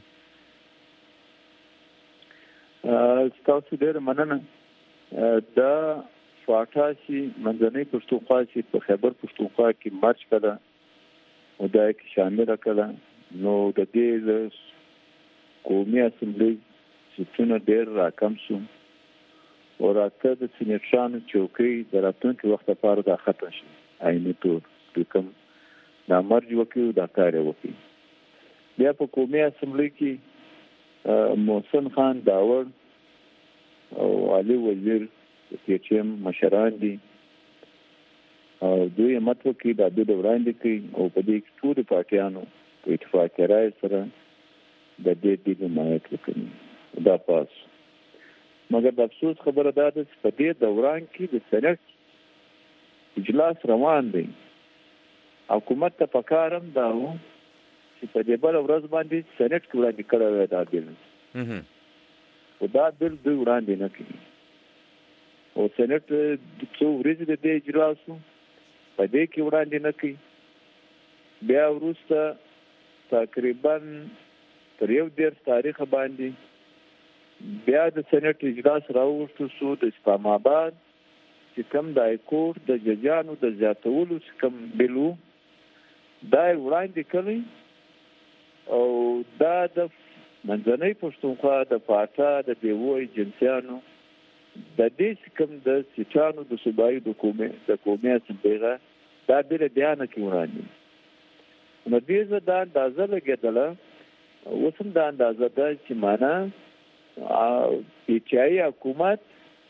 ستاسو ډېره مننه. دا فاټا چې منځنۍ پښتونخوا چې په خیبر پښتونخوا کې مرج کړه او دا کې شامله کړه، نو د دې د قومي اسمبلۍ سیټونه ډېر راکم شو او راته د سېنیټرانو چوکۍ د راتلونکي وخت لپاره دا ختم شي. عیني طور چې کوم دا مرج وکړي دا کار یې وکړي. بیا په قومي اسمبلۍ کې محسن خان داور او علي وزیر PHM مشران دي او دوی مت وکړي دا د وړاندې کوي او په دې کې ټول پارټیانو په اتفاق راي سره د دې د حمایت وکړي. دا پاس مګر د افسوس خبره ده چې په دې دوران کې د سېنټ اجلاس روان دی. حکومت ته پکارم دا و چې په دې بل ورځ باندې سېنټ کې وړاندې کړی دا بل او دا بل دوی وړاندې نه کوي او سېنټ څو ورځې د دې اجلاسو په دې کې وړاندې نه کوي. بیا وروسته تقریبا تر 1 تاریخ باندې بیا د سېنټ اجلاس راوغوښتل شو د اسلام آباد چې کوم د هایکورټ د ججانو د زیاتولو چې کوم بل و دا یې وړاندې کړی او دا د منځنۍ پښتونخوا د فاټا د بیوو ایجنسیانو د دې کوم د سیټانو د صوبایي د قومي اسمبلۍ دا بل بیا نه کې وړاندې. نو دې زه دا اندازه لګېدله، اوس هم دا اندازه ده چې معنا پیچایي حکومت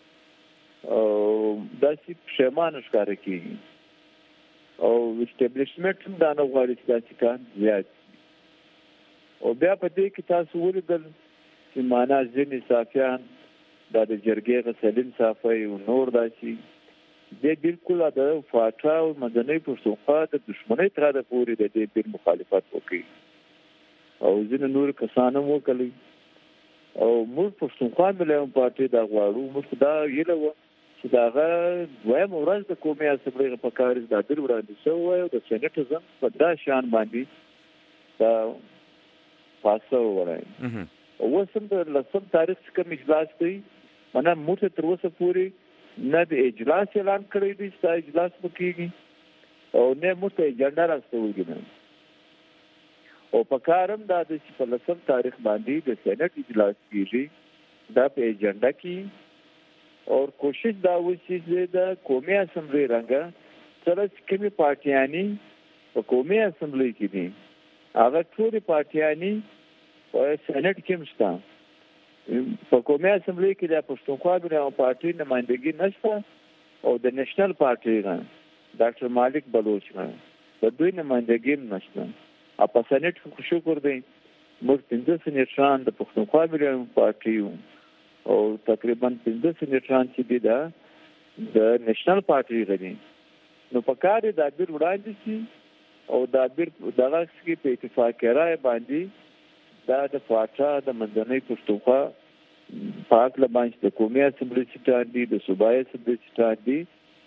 داسې پښیمانه ښکاره کېږي او اسټابلیشمنټ هم دا نه غواړي چې داسې کار زیات او بیا په دې کې تاسو ولیدل چې معنا ځینې صافیان دا د جرګې سلیم صافی او نور داسې د بالکل د فاټا او مدني پښتونخوا د دشمنۍ تر د پورې د دې بل مخالفت وکړي او ځینې نور کسان هم وکړي او موږ پښتونخوا ملي پارټي دا غواړو. موږ دا یله و چې داغه دویم ورځ د قومي اسمبلۍ په کار دا بل وړاندې شوی او د سېنټ زم په دا شان باندې دا پاسو وړاندې او وسم د 10 تاریخ کوم اجلاس دی معنا موږ تر اوسه پورې نه د اجلاس اعلان کړی دی چې اجلاس وکړي او نه موږ ته اجنډا راستولګي نه او په کارم دا د 10 تاریخ باندې د سېنټ اجلاس کیږي دا په اجنډا کې او کوشش دا وشي چې د قومي اسمبلۍ رنګه سره کومي پارټیانی په قومي اسمبلۍ کې دي هغه ټول پارټیانی په سېنټ کې مشته. په قومي اسمبلۍ کې د پښتونخوا د پارټي نمائندګي نشته او د نېشنل پارټي نه ډاکټر مالک بلوچ نه د دوی نمائندګي نشته. په سېنټ کې شکر دی موږ 15 سېنټران د پښتونخوا د پارټي او تقریبا 15 سېنټران چې دي دا د نېشنل پارټي غوړي. نو په کار د بیر وړاندې شي او د بیر دغه کې په اتفاق راي باندې دا د فاټا د منځنۍ پښتونخوا پاک لبانش د قومي اسمبلۍ سټان دي د صوبایي اسمبلۍ سټان دي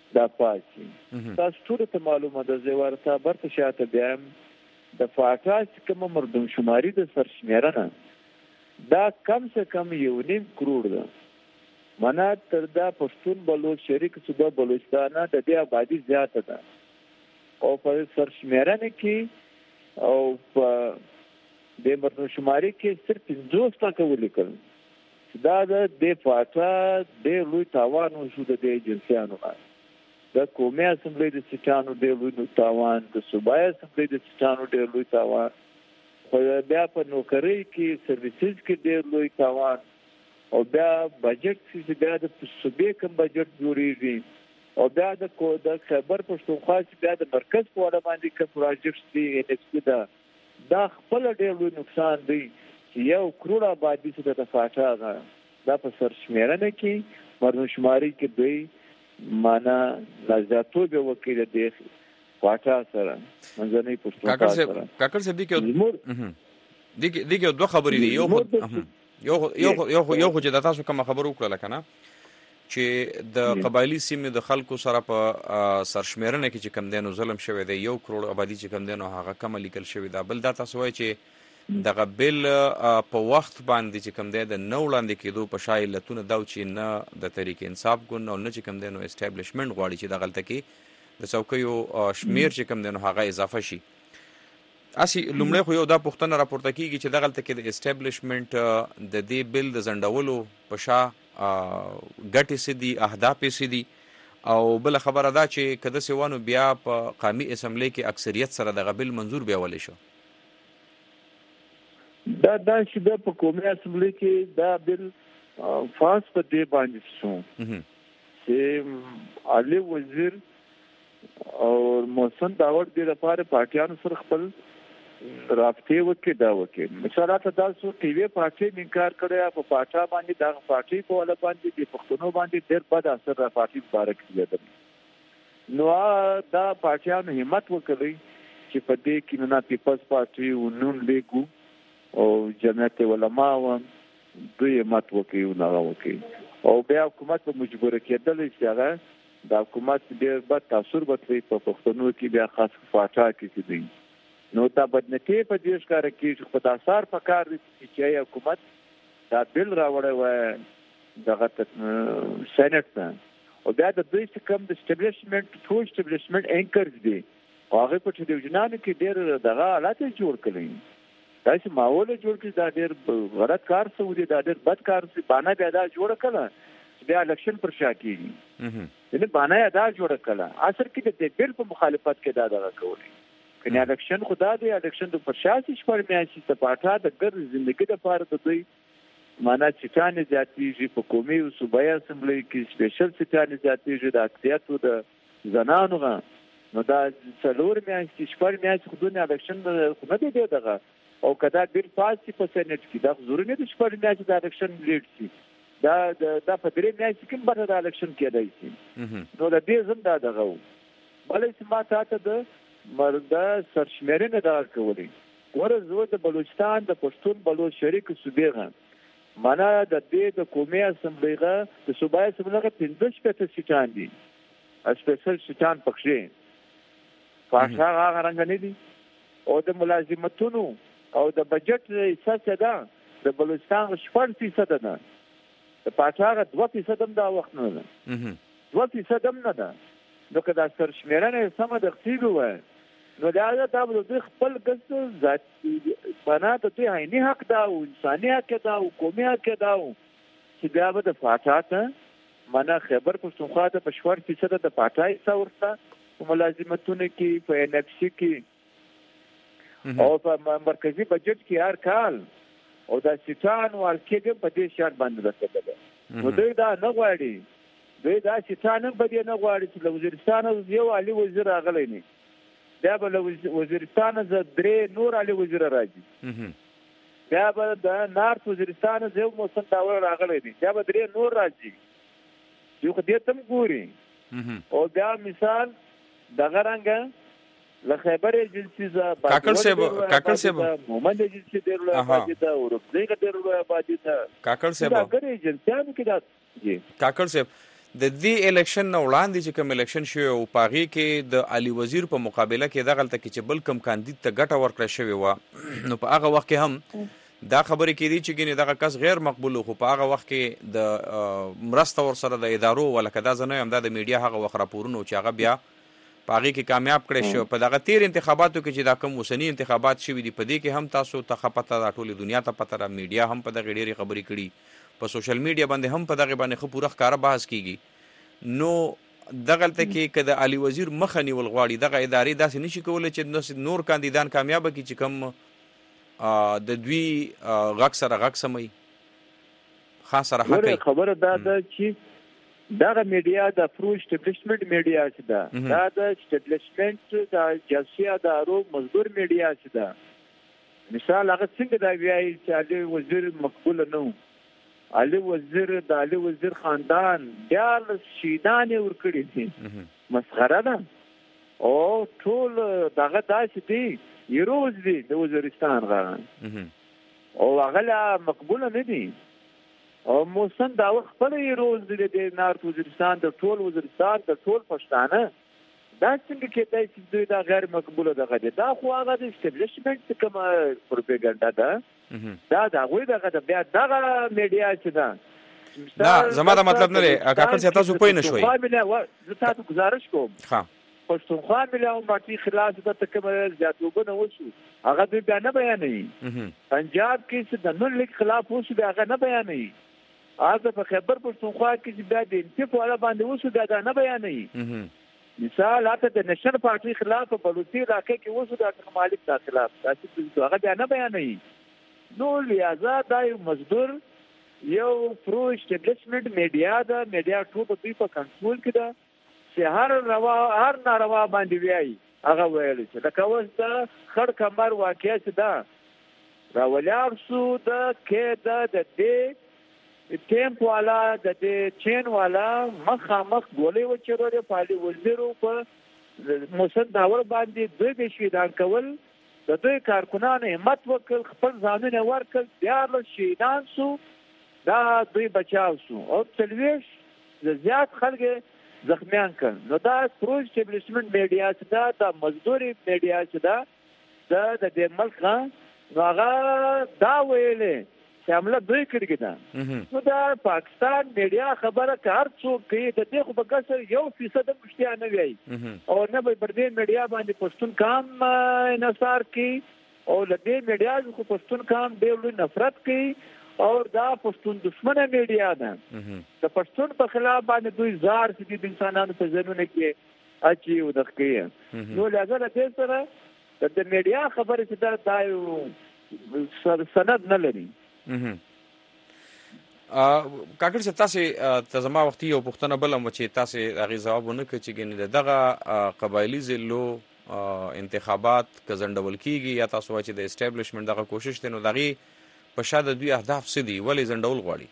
دا پاتې. تاسو ټول ته معلومه ده زه ورته برته شاته بیم د فاټا چې کوم مردم شماري د سرشمیرنه دا کم سے کم 1.5 کروڑ ده. معنا تر دا پښتون بلوچ شریک صوبه بلوچستان د دې آبادی زیاته ده او په سرشمیرنه کې او په د مردم شماري کې صرف 50% ولیکل. دا د فاټا د لوی تاوان شو د ایجنسیانو د قومي اسمبلی د سټانو ډېر لوی تاوان، د صوبایي اسمبلی د سټانو ډېر لوی تاوان، بیا په نوکرۍ کې سرویسز کې ډېر لوی تاوان، او بیا بجټ چې بیا د صوبې کوم بجټ جوړېږي، او بیا د خیبر پښتونخوا چې بیا د مرکز په اړه باندې کوم پروجیکټ دي NXP دا خپل ډېر لوی نقصان دی چې 1 کروڑ آبادي څخه د فاټا دا په سرشمیرنه کې مردم شماري کې دوی معنا لازماتو به وکیل دی فاټا سره منځنۍ پښتونخوا سره. کاکړ صاحب دغه دوه خبرې دي. یو چې د تاسو کوم خبرو وکړه کنه چې د قبایلی سیمې د خلکو سره په سرشمیرنه کې چې کم دینو ظلم شوی دی 1 کروڑ آبادی چې کم دینو هغه کم لیکل شوی دا. بل دا تاسو وایي چې دغه بل په وخت باندې چې کم دی د نو وړاندې کېدو په شایلتونه دا چې نه د تحریک انصاف ګوند او نه چې کم دینو اسټابلیشمنت غواړي چې دغلته کې د څوکیو شمیر چې کم دینو هغه اضافه شي. اسی لومړی خو یو دا پوښتنه راپورته کیږي چې دغلته کې د اسټابلیشمنت د دې بل د زندولو په شا ګټې سدي اهداف سدي، او بل خبره دا چې کده سیوانو بیا په قومي اسمبلی کې اکثریت سره دغه بل منظور بیا ولې شو. دا چې د په قومي اسمبلی کې دا بل فاس په دې باندې شو چې علي وزیر او محسن داوړ د لپاره پارټیانو سره خپل رابطه وکړي دا وکړي. مثلا تاسو ټي وي پارټي انکار کړی په پاټا باندې دا پارټي په ول باندې د پښتنو باندې ډېر بد اثر را پارټي مبارک کړی. نو دا پارټیانو همت وکړي چې په دې کې نه پیپلز پارټي او نون لیګو او جمعیت علماء دوی همت وکړي او نه وکړي، او بیا حکومت په مجبور کېدل چې هغه د حکومت ډېر بد تاثیر وکړي په پښتنو کې بیا خاص پاټا کې دي. نو دا بدنتي په دې ښکار کې چې په تاسار په کار دي چې حکومت دا بل راوړی و دغه سېنات ته، او بیا د دوی کوم د اسټابلیشمنت ټول اسټابلیشمنت انکرز دي هغه په ټلویزیونانو کې ډېر دغه حالات جوړ کړي. دا چې ماحول جوړ کړي دا ډېر غلط کار څه دی، دا ډېر بد کار څه باندې بیا دا جوړ کړه بیا الیکشن پر شا کیږي. یعنی باندې دا جوړ کړه اصل کې د بل په مخالفت کې دا دغه کوي. کنه الیکشن خدا دی الیکشن د پرشاسي شپږ میاشتې ته پاټا د ګر ژوندۍ لپاره د دوی معنا چټانې زیاتېږي په قومي او صوبایي اسمبلی کې سپیشل چټانې زیاتېږي د اکثریتو د زنانو نو دا څلور میاشتې شپږ میاشتې خودونه الیکشن نه دی دغه، او کدا بیر پاسي په سېنات کې دا ضروري نه د شپږ میاشتې د الیکشن لیډ شي دا په درې میاشتې کې به د الیکشن کېدای شي. نو د دې زم دا دغه بلې سما ته د مرده سرشمیرنه دا کوي ورزو د بلوچستان د پښتون بلوچ شریک صوبې معنا د دې د قومي اسمبلیغه د صوبایي اسمبلیغه 15 سیټان دي اسپیشل سیټان پکښې پاټا هغه رنګ نه دي، او د ملازمتونو او د بجټ حصہ ده د بلوچستان 4% ده، د پاټا 2% هم دا وخت نه ده 2% هم نه ده. نو که دا سرشمیرنه سمه د خپلو وای نو دا د خپل ګس ذاتي بنا د دوی عیني حق دا او انساني حق دا او قومي حق دا چې بیا به د فاټا ته معنا خیبر پښتونخوا ته په 4% د پاټا حصہ ورته ملازمتونه کې په NXP کې او په مرکزی بجټ کې هر کال او دا سیټان ورکې په دې شرط باندې راځي. نو دوی دا نه غواړي، دوی دا سیټان په دې نه غواړي چې له وزیرستان یو علي وزیر راغلی نه بیا به له وزیرستان ز درې نور علي وزیر راځي، بیا به د نارت وزیرستان یو محسن داوړ راغلی نه بیا به درې نور راځي یو خو دې تم ګوري. او بیا مثال دغه رنګه له خیبر ایجنسی ز کاکړ صاحب محمد ایجنسی ډېر لوی آبادي ده او رفزیګ ډېر لوی آبادي ده. کاکړ صاحب دا ګر ایجنسیانو کې دا کاکړ صاحب د دې الیکشن نه وړاندې چې کوم الیکشن شوی او په هغې کې د علي وزیر په مقابله کې دغلته کې چې بل کوم کاندید ته ګټه ورکړه شوې وه نو په هغه وخت کې هم دا خبرې کېدي چې ګینې دغه کس غیر مقبول خو په هغه وخت کې د مرسته ورسره د ادارو ولکه دا زه نه یم دا د میډیا هغه وخت راپورونه چې هغه بیا په هغې کې کامیاب کړی شو په دغه تیر انتخاباتو کې چې دا کوم اوسني انتخابات شوي دي په دې کې هم تاسو ته ښه پته ده ټولې دنیا ته پته ده میډیا هم په دغې ډېرې خبرې کړي په سوشل میډیا باندې هم په دغې باندې ښه پوره ښکاره بحث کېږي نو دغلته کې که د علي وزیر مخه نیول غواړي دغه ادارې داسې نشي کولی چې نور کاندیدان کامیابه کړي چې کوم د دوی غږ سره غږ سموي خاص سره حق خبره دا ده چې دغه میډیا د پرو اسټابلیشمنټ میډیا چې ده دا د اسټابلیشمنټ د جاسي ادارو مزدور میډیا چې ده مثال هغه څنګه دا وایي چې علي وزیر مقبول نه و علي وزیر د علي وزیر خاندان بیا شهیدان یې ورکړي دي مسخره ده او ټول دغه داسې دي یروز دي د وزیرستان غاړه او هغه لا مقبوله نه دي او موسم دا وخت خپل یروز دي د نارت وزیرستان د ټول وزیرستان د ټول پښتانه دا څنګه کېدای چې دوی دا غیر مقبوله دغه دي دا خو هغه د اسټابلیشمنټ کوم پروپاګاندا ده دا د هغوی دغه بیا دغه میډیا چې ده نه زما دا مطلب نه دی کاکړ صاحب تاسو پوه نه شوئ زه تاسو گزارش کوم پښتونخوا ملي پارټي خلاف د کوم زیاتوبونه وشو هغه دوی بیا نه بیانوي پنجاب کې چې د نون لیگ خلاف وشو بیا هغه نه بیانوي هغه په خیبر پښتونخوا کې چې بیا د انتف والا باندې وشو بیا نه بیانوي مثال هغه د نشنل پارټي خلاف په بلوچستان علاقې کې وشو د مالک د خلاف تاسو هغه بیا نه بیانوي نو لہذا دا یو مزدور یو پرو اسټابلیشمنٹ میډیا ده میډیا ټول په دوی په کنټرول کې ده چې هر ناروا باندې وایي هغه ویل چې لکه اوس د خړ کمر واقعه چې ده راولاړ شو د کې د دې ټیمپ والا د دې چین والا مخامخ ګولې وچرولې پالي وزیرو په موسن داور باندې دوی به شهیدان کول د دوی کارکنانو همت وکړ خپل ځانونه ورکړ بیا شهیدان شو دا دوی بچاو شو او څلوېښت زیات خلک زخمیان کړ نو دا پرو اسټابلیشمنټ میډیا چې دا د مزدوري میډیا چې دا د دې ملک نو هغه دا ویلې چې حمله دوی کړې ده نو دا پاکستان میډیا خبره که هر څوک کوي د دې خو به کسر 1% مشتیا نه وایي او نه به پر دې میډیا باندې پښتون کام انحصار کوي او له دې میډیا خو پښتون کام ډېر لوی نفرت کوي او دا پښتون دشمنه میډیا ده د پښتون په خلاف باندې دوی زار چې د انسانانو په ځینونه کې اچي او د ښکي نو لږه له دې سره د میډیا خبره چې دا یو سند نه لري کاکړ صاحب تاسو زما وختي یو پوښتنه بل هم چې تاسو هغې ځواب ونه کړ چې ګینې دغه قبایلي ضلعو انتخابات که ځنډول کېږي یا تاسو وایئ چې د اسټابلیشمنټ دغه کوشش دی نو د هغې په شا د دوی اهداف څه دي ولې ځنډول غواړي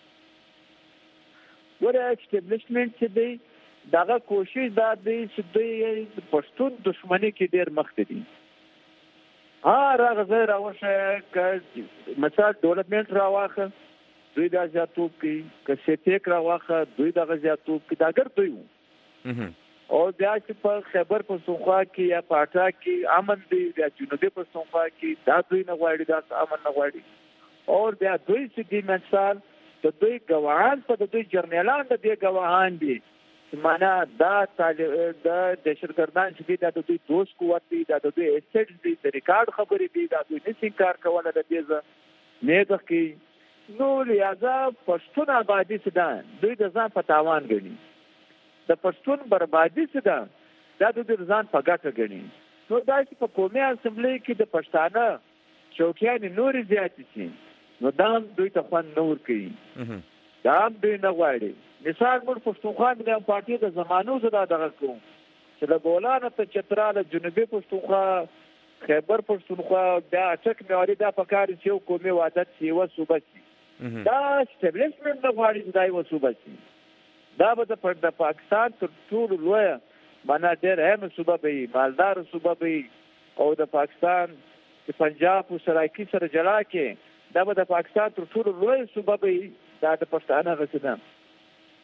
ګوره اسټابلیشمنټ چې دی دغه کوشش دا دی چې دوی پښتون دښمني کې ډېر مخکې دي راغزه راوښه مثال ډیولپمنټ راواخه دوی دا زیاتوب کوي که سیټیک راواخه دوی دغه زیاتوب کوي دا ګر دوی او بیا چې په خیبر پښتونخوا کې یا پاټا کې امن دی یا جنوبي پښتونخوا کې دا دوی نه غواړي دا امن نه غواړي او بیا دوی چې دي مثال د دوی ګواهان په د دوی جرنیلان د دې ګواهان دي معنا دا د دهشتګردان چې دي دا د دوی دوست قوت دي دا د دوی اسټیټ دي د ریکارډ خبرې دي دا دوی نشي کار کوله د دې نه ده کې نو لہذا پښتون آبادی څه ده دوی د ځان په تاوان ګڼي د پښتون بربادي څه ده دا د دوی ځان په ګټه ګڼي نو دا چې په قومي اسمبلی کې د پښتانه چوکیانې نورې زیاتې شي نو دا هم دوی ته خوند نه ورکوي دا هم دوی نه غواړي مثال موږ پښتونخوا ملي پارټي د زمانو زه دا دغه کوم چې له بولانه ته چترا له جنوبي پښتونخوا خیبر پښتونخوا بیا اټک معیاري دا پکار چې یو قومي وحدت شي یوه صوبه شي دا اسټابلیشمنټ نه غواړي چې دا یوه صوبه شي دا به د پاکستان تر ټولو لویه معنا ډېر اهم صوبه به وي مالداره صوبه به وي او د پاکستان چې پنجاب او سرایکي سره جلا کې دا به د پاکستان تر ټولو لویه صوبه به وي دا د پښتانه غسه ده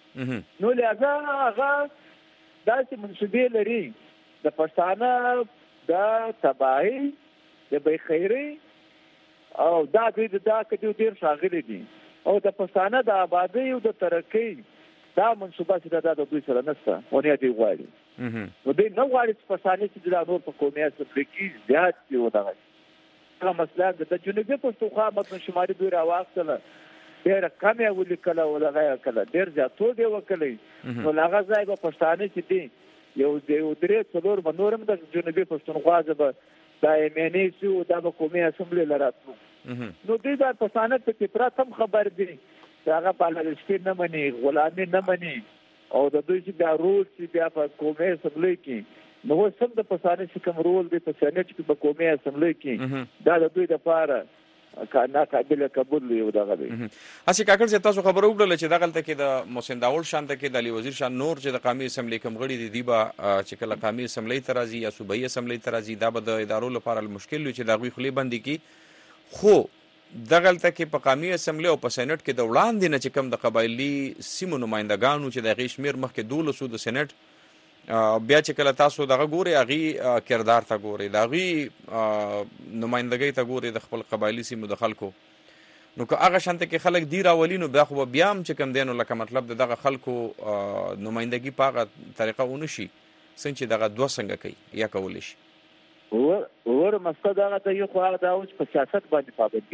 نو لهذا هغه داسې منصوبې لري د پښتانه د تباهي د بېخیري او دا دوی دا کدي ډېر ښاغلي دي او د پښتانه د آبادۍ او د ترقۍ دا منصوبه چې دا د دوی سره نشته ونه دی غواړي نو دوی نه غواړي چې پښتانه چې د نور په قومي اسمبلۍ کې زیات دي ودغه هغه مسله د جنوبي پښتونخوا متن شمالي دوی راواخله ډېر کم یې ولیکله ودغه کله ډېر زیاتو دی وکړي نو هغه ځای به پښتانه چې دي یو درې څلور به نورم د جنوبي پښتونخوا ځبه دا ایمني سو دا په قومي اسمبلۍ لراتلو نو دوی دا پښتانه په فطرت هم خبر دي هغه پالستین نه مني غلامي نه مني او د دوی چې بیا رول چې بیا په قومي اسمبلۍ کې نو سم د پښتانه چې کوم رول دی په سېنات کې په قومي اسمبلۍ کې دا د دوی لپاره کانا قابل قبول دی دغه دی اسی کاکړ چې تاسو خبرو وکړل چې دغه کې د محسن داوود شانته کې د علي وزیر شاه نور چې د قومي اسمبلۍ کوم غړي دي با چې کله قومي اسمبلۍ ترازی یا صوبایي اسمبلۍ ترازی دا به د ادارو لپاره مشکل وي چې دا غوي خلی بندي کی خو دغلته کې په قومي اسمبلۍ او په سېنات کې د وړاندې نه چې کوم د قبایلی سیمو نمائندګانو چې د غي شمیر مخکې 1200 د سېنات بیا چې کله تاسو دغه ګوري اغي کردار ته ګوري دغه نمائندګۍ ته ګوري د خپل قبایلی سیمو د خلکو نو که هغه شانته کې خلک دی راولینو بیا خو بیا هم چې کوم دینو لکه مطلب دغه خلکو نمائندګي په هغه طریقه ونشي څنګه دغه دوه څنګه کوي یا کول شي ور مسته دا ته یو خو دا اوس په سیاست باندې پابندي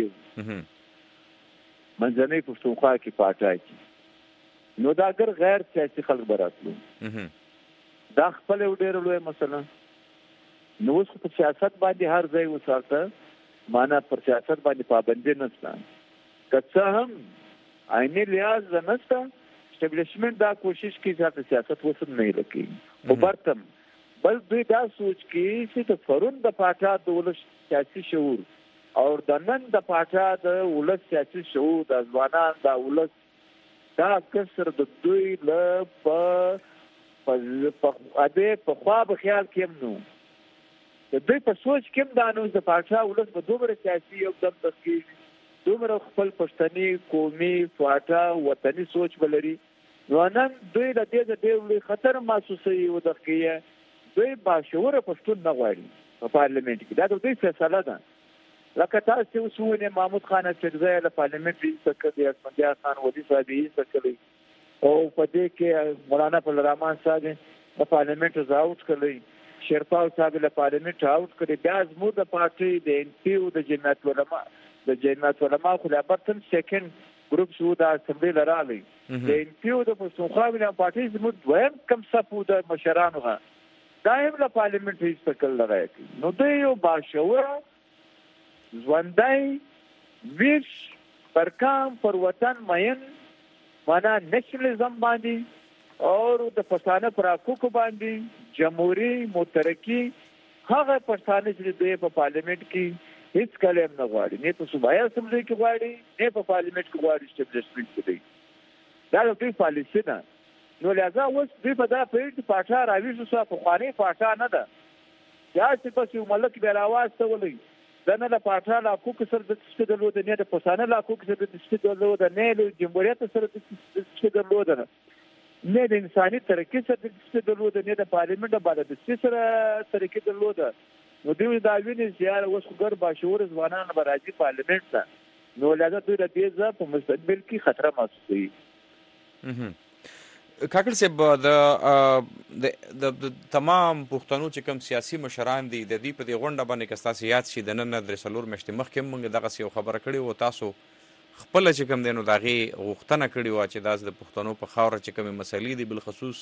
منځنۍ پښتونخوا کې پاتای کی نو دا اگر غیر سیاسي خلک براتلو دا خپل ډېر لوی مثلا نو اوس په سیاست باندې هر ځای وساته معنا پر سیاست باندې پابندي نشته که هم عیني لیاز نشته اسټابلیشمنت دا کوشش کوي چې سیاست وسم نه لکې او برتم بل دوی دا سوچ کی چې د فرون د پاټا د ولس سیاسي شعور او د نن د پاټا د ولس سیاسي شعور د ځوانان د ولس دا کسر د دوی له په خوا به خیال کېم نو د دوی په سوچ کېم دا نو د پاټا ولس په دومره سیاسي یو دم تسکیل دومره خپل پښتني قومي فاټا وطني سوچ بلري نو نن دوی د دې د ډېر خطر محسوسوي ودغه دوی باشعوره پښتون نه غواړي په پارلیمنت کې دا د دوی فیصله ده لکه تاسو وسونه محمود خان چرځای له پارلیمنت کې څخه اسمندیار خان ودی صاحب یې څخه او په دې کې مولانا الرحمن صاحب د پارلیمنت زاوت کړی شیرپاو صاحب له پارلیمنت اوټ کړی بیا زموږ د پارټي د ان پی او د جمعیت علما خو لا برتن سیکنډ ګروپ شو د اسمبلی لرالي د ان پی او د پښتونخوا وینا پارټي زموږ دویم کم صفو د مشرانو دایم له پارلیمنت هیڅ تکل لګای نو دوی یو باشعوره ژوندۍ ویش پر کام پر وطن مین معنا نېشنلزم باندې او د پښتانه پر حقوقو باندې جمهوریت مترقي هغه پښتانه چې دوی په پارلیمنت کې هیڅ کلام نه غواړي نه په صوبایي اسمبلی کې غواړي نه په پارلیمنت کې غواړي اسټابلیشمنت کوي دا د دوی پالیسي ده نو لږه اوس دوی په دا پیټ پاټا راويږي چې په خواني پاټا نه ده یا چې په یو ملک بل आवाज ته ولې دنه لا پاټا لا کوک سره د څه د لود نه د پښتانه لا کوک سره د څه د لود نه له جمهوریت سره د څه د لود نه د انساني ترقی سره د څه د لود نه د پارلیمنت باندې د څه سره ترقی د لود نو دوی دا ویني چې اوس ګر باشعور ځوانان راځي پارلیمنت ته نو لږه دوی د دې ځا په مستقبل کې خطر محسوسوي کاکړ صاحب د تمام پښتنو چې کوم سیاسي مشران دي د دې په دې غونډه باندې که تاسو یاد شي د نن د سلور مشته مخکې موږ دغه یو خبره کړې او تاسو خپل چې کوم دینو دغه غوښتنه کړې و چې داس د پښتنو په خاور چې کوم مسلې دي بل خصوص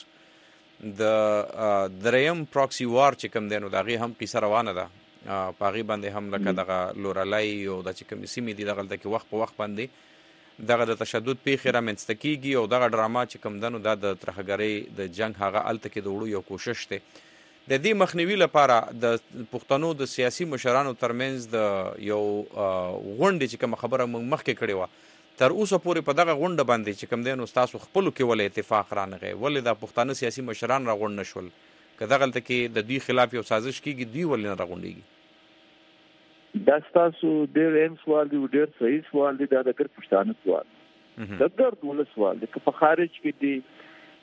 د دریم پراکسی وار چې کوم دینو دغه هم قصه روانه ده پاغي باندې هم لکه دغه لورالای او د چې کوم سیمې دي دغه د وخت په وخت باندې دغه د تشدد پیښې رامنځته کیږي او دغه ډراما چې کوم دنو د ترهګرۍ د جنگ هغه الته کې د وړو یو کوشش دی د دې مخنیوي لپاره د پښتنو د سیاسي مشرانو ترمنځ د یو غونډې چې کوم خبره مخکې کړې و تر اوسه پورې په دغه غونډه باندې چې کوم دینو تاسو خپل کې ولې اتفاق رانغی ولې د پښتنو سیاسي مشران را غونډ نشول که دغه الته کې د دوی خلاف یو سازش کیږي دوی ولې نه را غونډيږي دا تاسو ډېر اهم سوال دی ډېر صحیح سوال دی دا د پښتانه سوال د ګرد ولس سوال دی که په خارج کې دی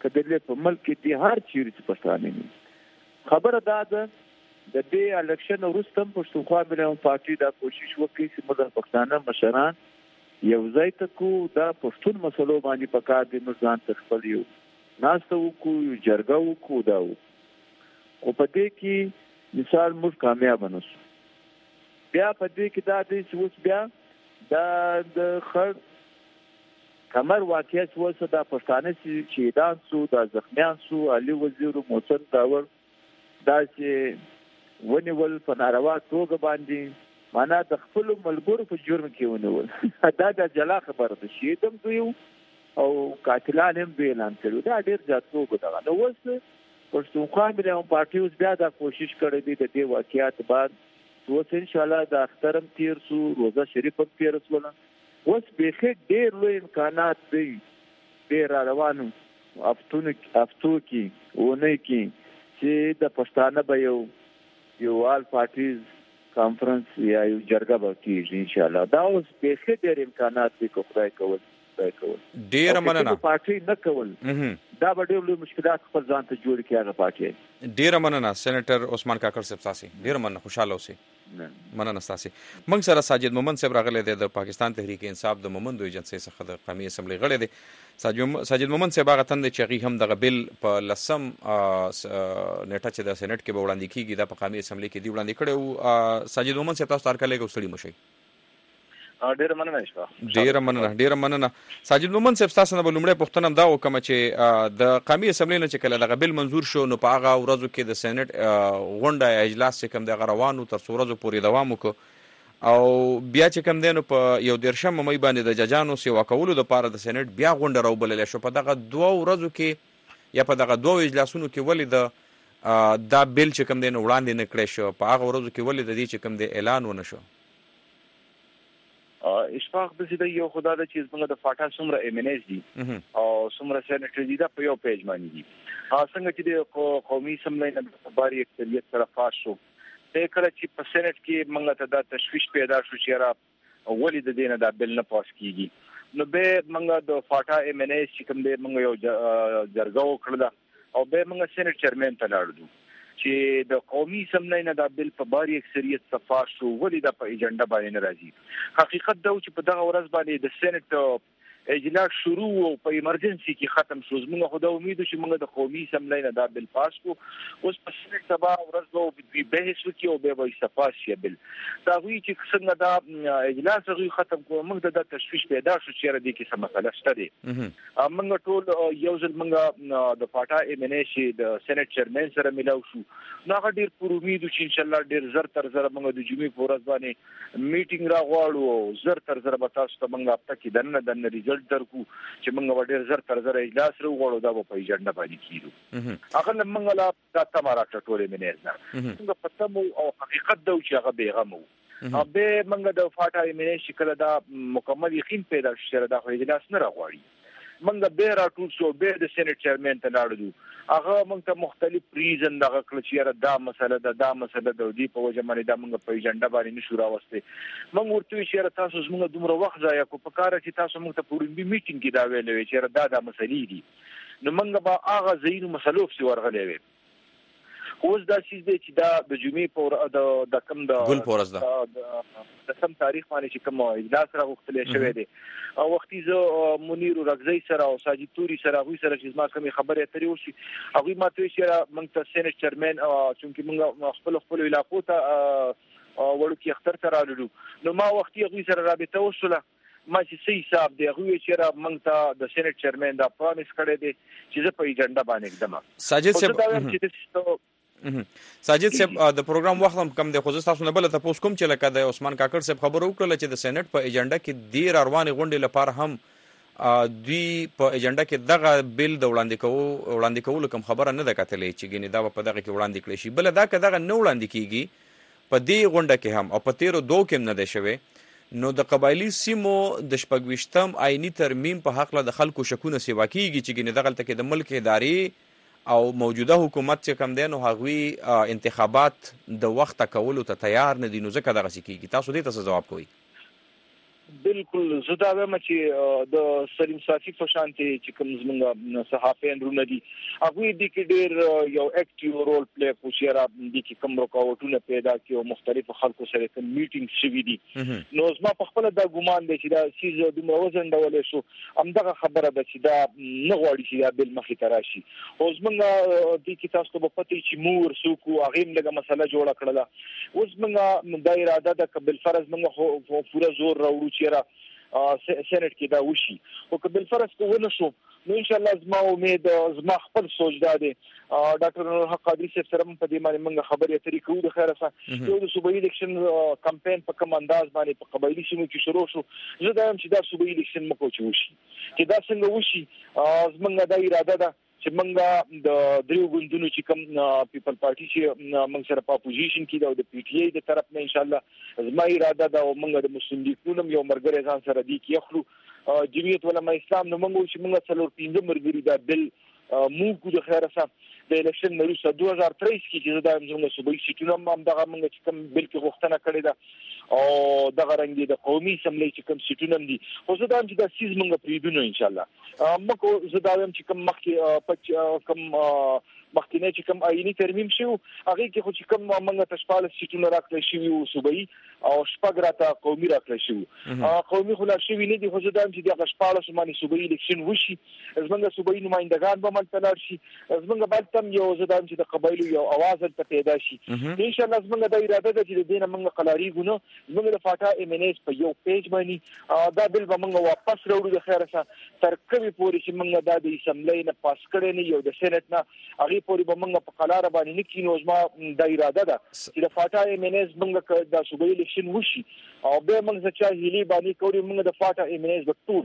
کدلې په ملک کې هر چیرې چې پښتانه نه خبره ده د دې الیکشن وروسته پښتونخوا ملي پارټي دا کوشش وکړي چې موږ پښتانه مشران یو ځای ته کو دا پښتون مسلو باندې پکار دي نو ځان تخپل یو ناسته وکړو جرګه وکړو دا او په دې کې مثال موږ کامیاب نشو بیا په دې کې دا د اوس بیا دا د خړ کمر واقعیت وسه دا پښتانه چې دان سو دا زخمیان سو علي وزیر موسن داور دا چې ونیول په ناروا توګه باندې معنا د خپل ملګرو په جرم کې ونیول دا د جلا خبره ده چې دم دوی او قاتلان هم به اعلان کړو دا ډیر ځاتوګه ده نو اوس پښتونخوا ملي پارټي اوس بیا دا کوشش کړې دي د دې واقعیت بعد اوس ان شاء الله د اخترم تیر سو روزه شریف هم تیر سو اوس به ډیر لوی امکانات دي ډیر روانو افتو کې ونه کې چې د پښتانه به یو آل پارټیز کانفرنس یا یو جرګه به کېږي ان شاء الله دا اوس به ډېر امکانات دي کو خدای کول ډېر مننه پارټي نه کول دا به ډېر لوی مشکلات خپل ځان ته جوړ کړي هغه پارټي ډېر مننه سېنیټر عثمان کاکړ صاحب تاسو ډېر مننه خوشاله اوسئ مننه تاسو موږ سره ساجد مومند صاحب راغلی دی د پاکستان تحریک انصاف د مومندو ایجنسی څخه د قومي اسمبلی غړی دی ساجد مومند صاحب هغه تند چې هغه هم د بل په لسم نیټه چې د سېنات کې به وړاندې کیږي د قومي اسمبلی کې دی وړاندې کړو ساجد مومند صاحب تاسو تارکلې کوستړي مشي ډیر مننه ساجد مومند صاحب تاسو نه بلومړی پښتنه دا وکم چې د قومي اسمبلی نه چې کله د بل منظور شو نو په هغه ورځو کې د سېنات غونډه اجلاس چې کوم د غروانو تر څو ورځو پورې دوام وکړ او بیا چې کوم دینو په یو دیرشم مې باندې د ججانو سیوا کولو د پاره د سېنات بیا غونډه راوبلل شو په دغه 2 ورځو کې یا په دغه 2 اجلاسونو کې ولې د دا بل چې کوم دینو وړاندې نه کړی شو په هغه ورځو کې ولې د دې چې کوم د اعلان ونه شو اشفاق د دې یو خدای د چیز موږ د فاټا سمره ایمنیز دي او سمره سېنټر دي دا په یو پیج باندې دي څنګه چې د قومي اسمبلی نه باري اکثریت سره پاس شو د کله چې په سېنات کې موږ ته د تشویش پیدا شو چې را ولې د دینه دا بل نه پاس کیږي نو به موږ د فاټا ایمنیز چې کوم د موږ یو جرګه وکړه او به موږ سېنات چیرمن ته لاړو چې د قومي اسمبلی نه د بل په باري اکثریت صفا شو ولې د په ایجنډا باندې ناراضي حقیقت دا چې په دغه ورځ باندې د سېنات اجلاس شروع او په ایمرجنسي کې ختم شو زموږ خو د امید چې موږ د قومي اسمبلی نه د بل پاس کو اوس په سېنات سبا ورځ نو به بحث وکړو به وای صفا شي بل دا وی چې څنګه دا اجلاس غوي ختم کو موږ د تشویش پیدا شو چې را دي کې سم مسله شته دي موږ ټول یو ځل موږ د پاټا ایمنیشي د سېنات چیرمن سره ملاو شو نو هغه ډیر پر امید چې ان شاء الله ډیر زر تر زر موږ د جمعې په ورځ باندې میټینګ راغواړو او زر تر زر به تاسو ته موږ هفته کې دنه ریزلټ درکو چې موږ ډیر زر تر زر اجلاس راغواړو دا په ایجنډا باندې کیږي هغه موږ لا تاسو ما راټولې منې نه څنګه پته مو او حقیقت دا چې هغه بیغمو به موږ د فاټا ایمنې شکل دا مکمل یقین پیدا شوه دا خو اجلاس نه راغواړي موږ به راټول شو به د سېنات چیرمن ته لاړو هغه موږ ته مختلف ریزن دغه کړ چې دا مسله د دې په وجه باندې دا موږ په ایجنډا باندې نشو راوستي موږ ورته چې تاسو زموږ دومره وخت ضایع کو په کار چې تاسو موږ ته پورې میټینګ کې دا ویلې چې دا مسلې دي نو موږ به هغه زینو مسلو په ورغلې وي اوس دا چیز دی چې دا د جمعې په د کم د ګل پورز دا د سم تاریخ باندې چې کوم اجلاس راغوښتل شوی دی او وختي زه منیر رغزی سره او ساجد توري سره غوي سره چې ما کوم خبره اترې وشي هغه ماته چې موږ ته سېنات چیرمن چې موږ خپل علاقو ته وړو کې اختر ته راغلو نو ما وختي غوي سره رابطه وشوله ما چې سي حساب دی غوي چې موږ ته د سېنات چیرمن دا پرامیس کړی دی چې زه په ایجنډا باندې اقدام ساجد صاحب ساجد صاحب د پروګرام وخت هم کم دی خو تاسو نه بل ته پوس کوم چې لکه د عثمان کاکړ صاحب خبرو وکړه چې د سېنات په ایجنډا کې ډیر روانې غونډې لپاره هم دوی په ایجنډا کې دغه بل د وړاندې کولو کوم خبره نه ده کتلې چې ګینه دا په دغه کې وړاندې کړی شي بل دا که دغه نه وړاندې کیږي په دې غونډه کې هم او په 13 کې هم نه ده شوی نو د قبایلی سیمو د شپږويشتم آئینی ترمیم په حق له د خلکو شکونه سیوا کیږي چې ګینه دغه تل کې د ملک اداري او موجوده حکومت چې کم دی نو هغوی انتخابات د وخت کولو ته تیار نه دي نو ځکه دغه کیږي تاسو دې ته ځواب کوئ بالکل زه دا وایم چې د سلیم صافي په شان چې کوم زموږ صحافین رونه دي هغه دې کې ډېر یو اکټیو رول پلی کوي چې را دي کې کوم رکاوټونه پیدا کوي او مختلفو خلکو سره کوم میټینګ شوي دي نو زما په خپل دا ګومان دی چې دا سیز د موزن ډول شو همدغه خبره ده چې دا نه غواړي چې دا بل مخې ته راشي او زموږ دې کې تاسو ته په پته چې مور سوکو هغه لږه مسله جوړه کړله اوس موږ د اراده د قبل فرض موږ پورا زور راوړو چې را سېنات کې دا وشي او قبل فرض کو ونه شو نو ان شاء الله زما امید زما خپل سوچ دا دی ډاکټر نور حق قادری صاحب سره په دې باندې موږ خبرې اترې کوو د خیره سره یو د صوبایي الیکشن کمپاین په کوم انداز باندې په قبایلی سیمو کې شروع شو زه دا هم چې دا صوبایي الیکشن مکو چې وشي چې دا څنګه وشي زموږ د اراده ده چې موږ د دریو ګوندونو چې کوم پیپل پارټي چې موږ سره په اپوزیشن کې دا د پی ټی آی د طرف نه ان شاء الله زما اراده دا موږ د مسلم لیګونو یو مرګره ځان سره دی کې اخلو جمعیت علماء اسلام نو موږ چې موږ څلور پنځه مرګري دا بل موږ د خیره سره د الیکشن نو 2023 کې چې دا موږ صوبایي سیټونو هم دغه موږ چې کوم بل کې غوښتنه کړې ده او دغه رنګ د قومي اسمبلی چې کوم سیټونه دي خو زه دا چې دا سیز موږ پریدونو ان شاء الله مکو زه دا هم چې کوم مخکې کوم مخکینه چې کوم آئینی ترمیم شو هغه کې خو چې کوم موږ تشپال سیټونه راکړل شي او صوبایي او شپږ راته قومي راکړل شي قومي خو لا شي نه دي خو زه دا هم چې د شپال سمانی صوبایي الیکشن وشي زمونږ صوبایي نمائندگان به منتلار شي زمونږ بل تم یو زه دا هم چې د قبایلو یو आवाज ته پیدا شي ان شاء الله زمونږ د اراده ده چې د دینه موږ قلاري ګونو زمونږ د فاټا ام ان اس په یو پیج باندې دا بل به موږ واپس راوړو د خیره سره تر کومې پورې چې موږ د اسمبلی نه پاس کړی نه یو د سېنات نه هغه پورې به موږ په قلار باندې نه کینو زما د اراده ده چې د فاټا ام ان اس موږ د صوبایي الیکشن وشي او به موږ چې هلي باندې کوي موږ د فاټا ام ان اس د ټول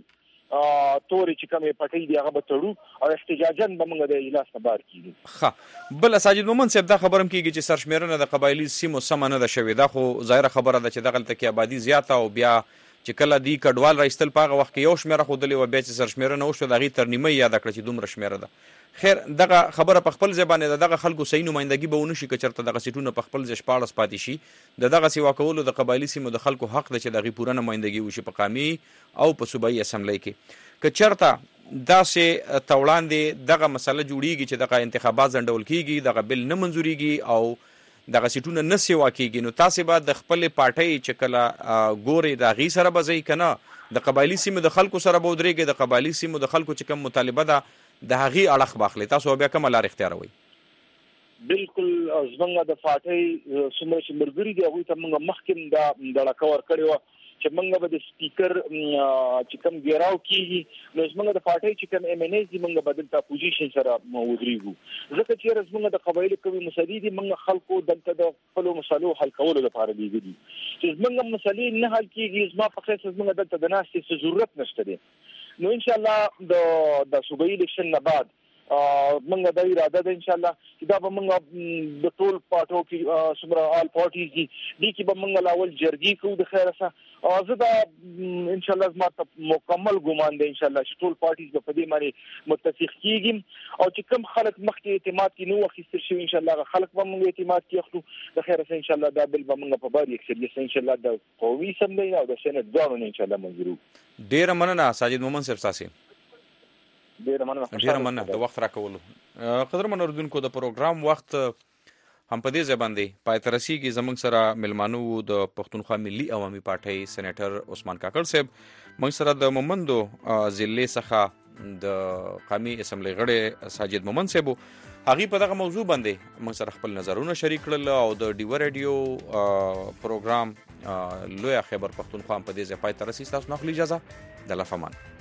توري چې کومه پټي دی هغه به تړو او احتجاجاً به موږ د اجلاس نه بار کیږي ښه بل ساجد مومن صاحب دا خبرم کیږي چې سرشمیرنه د قبایلی سیمو سم نه ده شوې دا خو ظاهره خبره ده چې دغه تکي آبادی زیاته او بیا چې کله دی کډوال راستل پاغه وخت یو شمیره خو دلی و بیا چې سرشمیرنه وشو دغه ترنیمه یاد کړ چې دومره شمیره ده خیر دغه خبره په خپل ځبانه دغه خلکو صحیح نمائندګي به ونشي کچرته دغه سیټونه په خپل ځ شپارس پاتې شي دغه سیوا کولو د قبایلی سیمو د خلکو حق ده چې دغه پوره نمائندګي وشي په قامي او په صوبایي اسمبلی کې کچرته دا سه توړاندې دغه مسله جوړیږي چې دغه انتخابات ځندول کیږي دغه بل نه منزوريږي او دغه سیټونه نه سیوا کیږي نو تاسو به د خپل پارټي چې کله ګوري د غي سره بځي کنه د قبایلی سیمو د خلکو سره بودريږي د قبایلی سیمو د خلکو چې کوم مطالبه ده د هغي اړه باخلي تاسو بیا کوم لار اختیاروي بالکل زمونږ د فاټي سمره چې مرګري دی هغه ته موږ مخکې دا ډاکور کړو چې موږ به د سپیکر چې کوم ګیراو کیږي نو زمونږ د فاټي چې کوم ام ان اس دی موږ بدل تا پوزیشن سره ودرېګو ځکه چې زمونږ د قبایل کوي مسديدي موږ خلکو دلته د خپل مسلو حل کولو لپاره دیږي چې زمونږ مسلې نه حل کیږي زما په خاصه زمونږ دلته د ناستې ضرورت نشته دی نو ان شاء الله د صوبایي الیکشن نه بعد موږ د اراده ده ان شاء الله چې دا به موږ د ټول پارټو کې سمره آل پارټیز دي کې به موږ لاول جرګي کوو د خیره سره زه دا ان شاء الله زما ته مکمل ګومان دی ان شاء الله چې ټول پارټیز به په دې باندې متفق کیږي او چې کوم خلک مخکې اعتماد کې نو اخیستل شي ان شاء الله خلک به موږ اعتماد کې اخلو د خیره سره ان شاء الله دا بل به موږ په بار اکثریت ان شاء الله د قومي اسمبلی او د سېنات ځانونه ان شاء الله منظورو ډیر مننه ساجد مومن صاحب تاسو ډیر مننه د وخت راکولو قدرمن اوردونکو د پروګرام وخت هم په دې ځبان دی پای تر رسیدي زمنګ سره ملمانو د پښتونخوا ملي عوامي پارټي سېنیټر عثمان کاکړ صاحب موږ سره د مومندو ضلع څخه د قومي اسمبلی غړي ساجد مومن صاحب هغه په دغه موضوع باندې موږ سره خپل نظرونه شریک کړل او د ډیو رادیو پروګرام لوی خبر پښتونخوا په دې ځای پای تر رسیدي تاسو نه خلی اجازه د لفمان